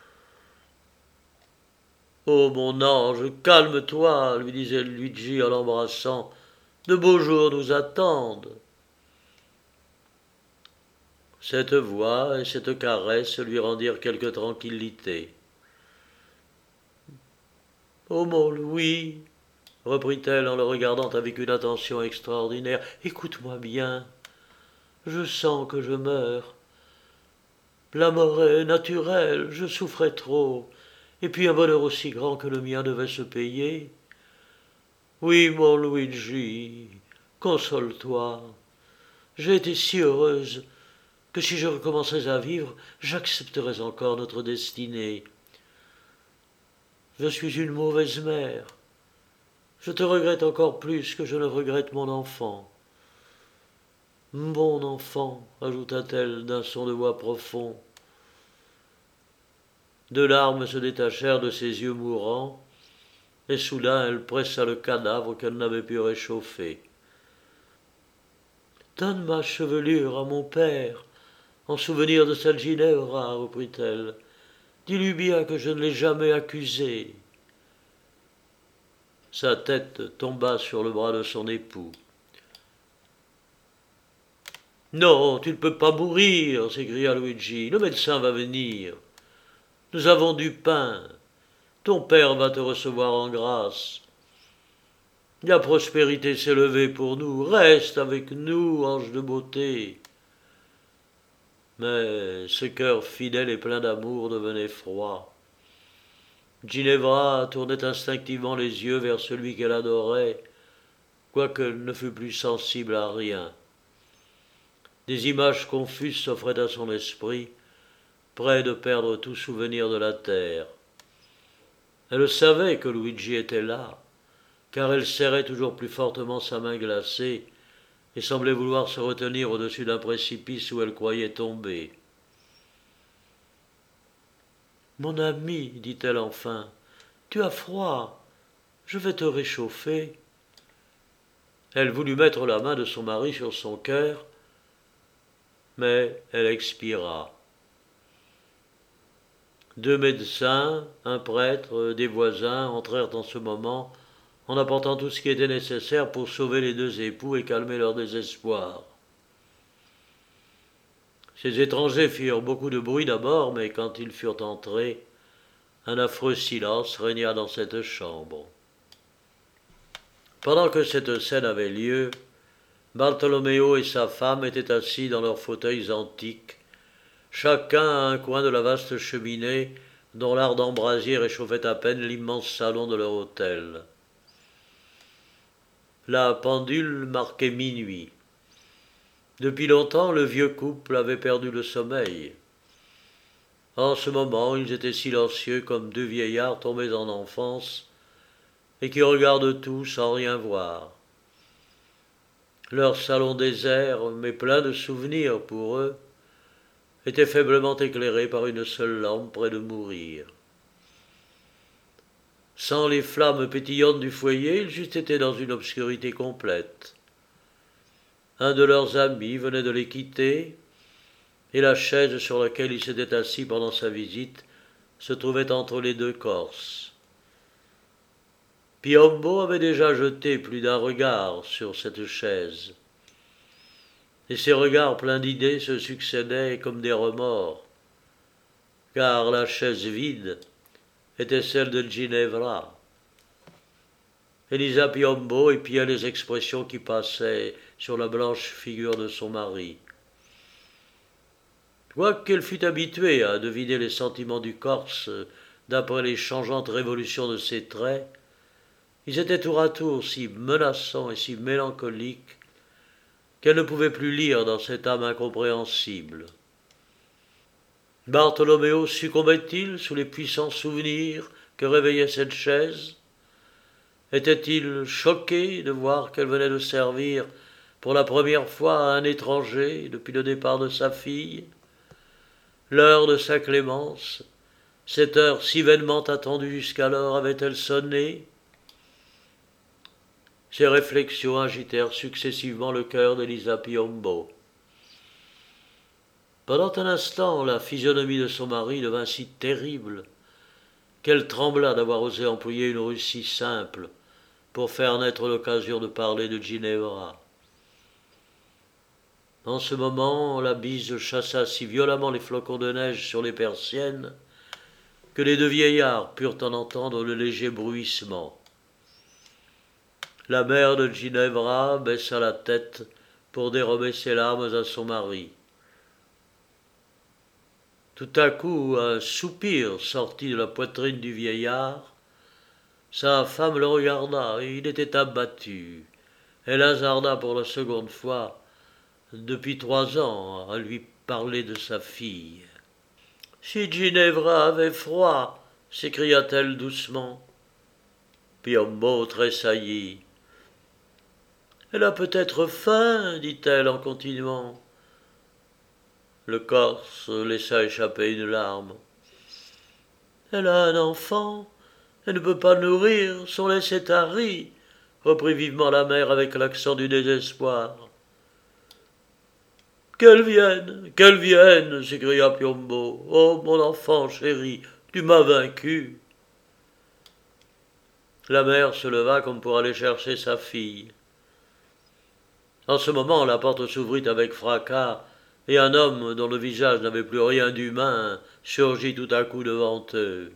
« Oh, mon ange, calme-toi, lui disait Luigi en l'embrassant. De beaux jours nous attendent. Cette voix et cette caresse lui rendirent quelque tranquillité. Oh, mon Louis, reprit-elle en le regardant avec une attention extraordinaire, écoute-moi bien. Je sens que je meurs. La mort est naturelle, je souffrais trop. Et puis un bonheur aussi grand que le mien devait se payer. Oui, mon Luigi, console-toi. J'ai été si heureuse que si je recommençais à vivre, j'accepterais encore notre destinée. Je suis une mauvaise mère. Je te regrette encore plus que je ne regrette mon enfant. Mon enfant, ajouta-t-elle d'un son de voix profond. Deux larmes se détachèrent de ses yeux mourants, et soudain elle pressa le cadavre qu'elle n'avait pu réchauffer. « Donne ma chevelure à mon père, en souvenir de cette Ginevra, reprit-elle. Dis-lui bien que je ne l'ai jamais accusé. » Sa tête tomba sur le bras de son époux. « Non, tu ne peux pas mourir, s'écria Luigi. Le médecin va venir. Nous avons du pain. Ton père va te recevoir en grâce. La prospérité s'est levée pour nous. Reste avec nous, ange de beauté. » Mais ce cœur fidèle et plein d'amour devenait froid. Ginevra tournait instinctivement les yeux vers celui qu'elle adorait, quoiqu'elle ne fût plus sensible à rien. Des images confuses s'offraient à son esprit, près de perdre tout souvenir de la terre. Elle savait que Luigi était là, car elle serrait toujours plus fortement sa main glacée et semblait vouloir se retenir au-dessus d'un précipice où elle croyait tomber. « Mon ami, dit-elle enfin, tu as froid, je vais te réchauffer. » Elle voulut mettre la main de son mari sur son cœur, mais elle expira. Deux médecins, un prêtre, des voisins entrèrent en ce moment en apportant tout ce qui était nécessaire pour sauver les deux époux et calmer leur désespoir. Ces étrangers firent beaucoup de bruit d'abord, mais quand ils furent entrés, un affreux silence régna dans cette chambre. Pendant que cette scène avait lieu, Bartholoméo et sa femme étaient assis dans leurs fauteuils antiques, chacun à un coin de la vaste cheminée dont l'ardent brasier réchauffait à peine l'immense salon de leur hôtel. La pendule marquait minuit. Depuis longtemps, le vieux couple avait perdu le sommeil. En ce moment, ils étaient silencieux comme deux vieillards tombés en enfance et qui regardent tout sans rien voir. Leur salon désert, mais plein de souvenirs pour eux, était faiblement éclairé par une seule lampe près de mourir. Sans les flammes pétillantes du foyer, ils eussent été dans une obscurité complète. Un de leurs amis venait de les quitter, et la chaise sur laquelle il s'était assis pendant sa visite se trouvait entre les deux corses. Piombo avait déjà jeté plus d'un regard sur cette chaise, et ces regards pleins d'idées se succédaient comme des remords, car la chaise vide était celle de Ginevra. Elisa Piombo épiait les expressions qui passaient sur la blanche figure de son mari. Quoiqu'elle fût habituée à deviner les sentiments du Corse d'après les changeantes révolutions de ses traits, ils étaient tour à tour si menaçants et si mélancoliques qu'elle ne pouvait plus lire dans cette âme incompréhensible. Bartholoméo succombait-il sous les puissants souvenirs que réveillait cette chaise? Était-il choqué de voir qu'elle venait de servir pour la première fois à un étranger depuis le départ de sa fille? L'heure de sa clémence, cette heure si vainement attendue jusqu'alors, avait-elle sonné? Ces réflexions agitèrent successivement le cœur d'Elisa Piombo. Pendant un instant, la physionomie de son mari devint si terrible qu'elle trembla d'avoir osé employer une ruse si simple pour faire naître l'occasion de parler de Ginevra. En ce moment, la bise chassa si violemment les flocons de neige sur les persiennes que les deux vieillards purent en entendre le léger bruissement. La mère de Ginevra baissa la tête pour dérober ses larmes à son mari. Tout à coup, un soupir sortit de la poitrine du vieillard. Sa femme le regarda et il était abattu. Elle hasarda pour la seconde fois, depuis 3 ans, à lui parler de sa fille. « Si Ginevra avait froid, s'écria-t-elle doucement. Piombo tressaillit. « Elle a peut-être faim, dit-elle en continuant. » Le Corse laissa échapper une larme. « Elle a un enfant, elle ne peut pas nourrir, son lait s'est tari, reprit vivement la mère avec l'accent du désespoir. Qu'elle vienne, s'écria Piombo. Oh, mon enfant chéri, tu m'as vaincu. La mère se leva comme pour aller chercher sa fille. En ce moment, la porte s'ouvrit avec fracas, et un homme dont le visage n'avait plus rien d'humain surgit tout à coup devant eux.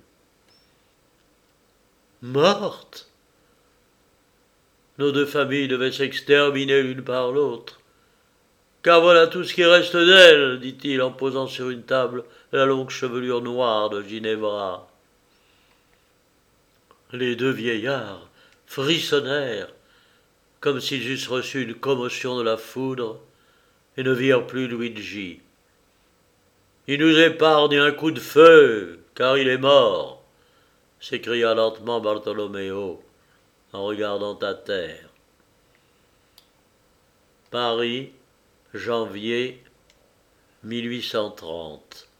Morte! Nos deux familles devaient s'exterminer l'une par l'autre. Car voilà tout ce qui reste d'elle, dit-il en posant sur une table la longue chevelure noire de Ginevra. Les deux vieillards frissonnèrent, comme s'ils eussent reçu une commotion de la foudre, et ne virent plus Luigi. Il nous épargne un coup de feu, car il est mort, s'écria lentement Bartholoméo, en regardant à terre. Paris, janvier 1830.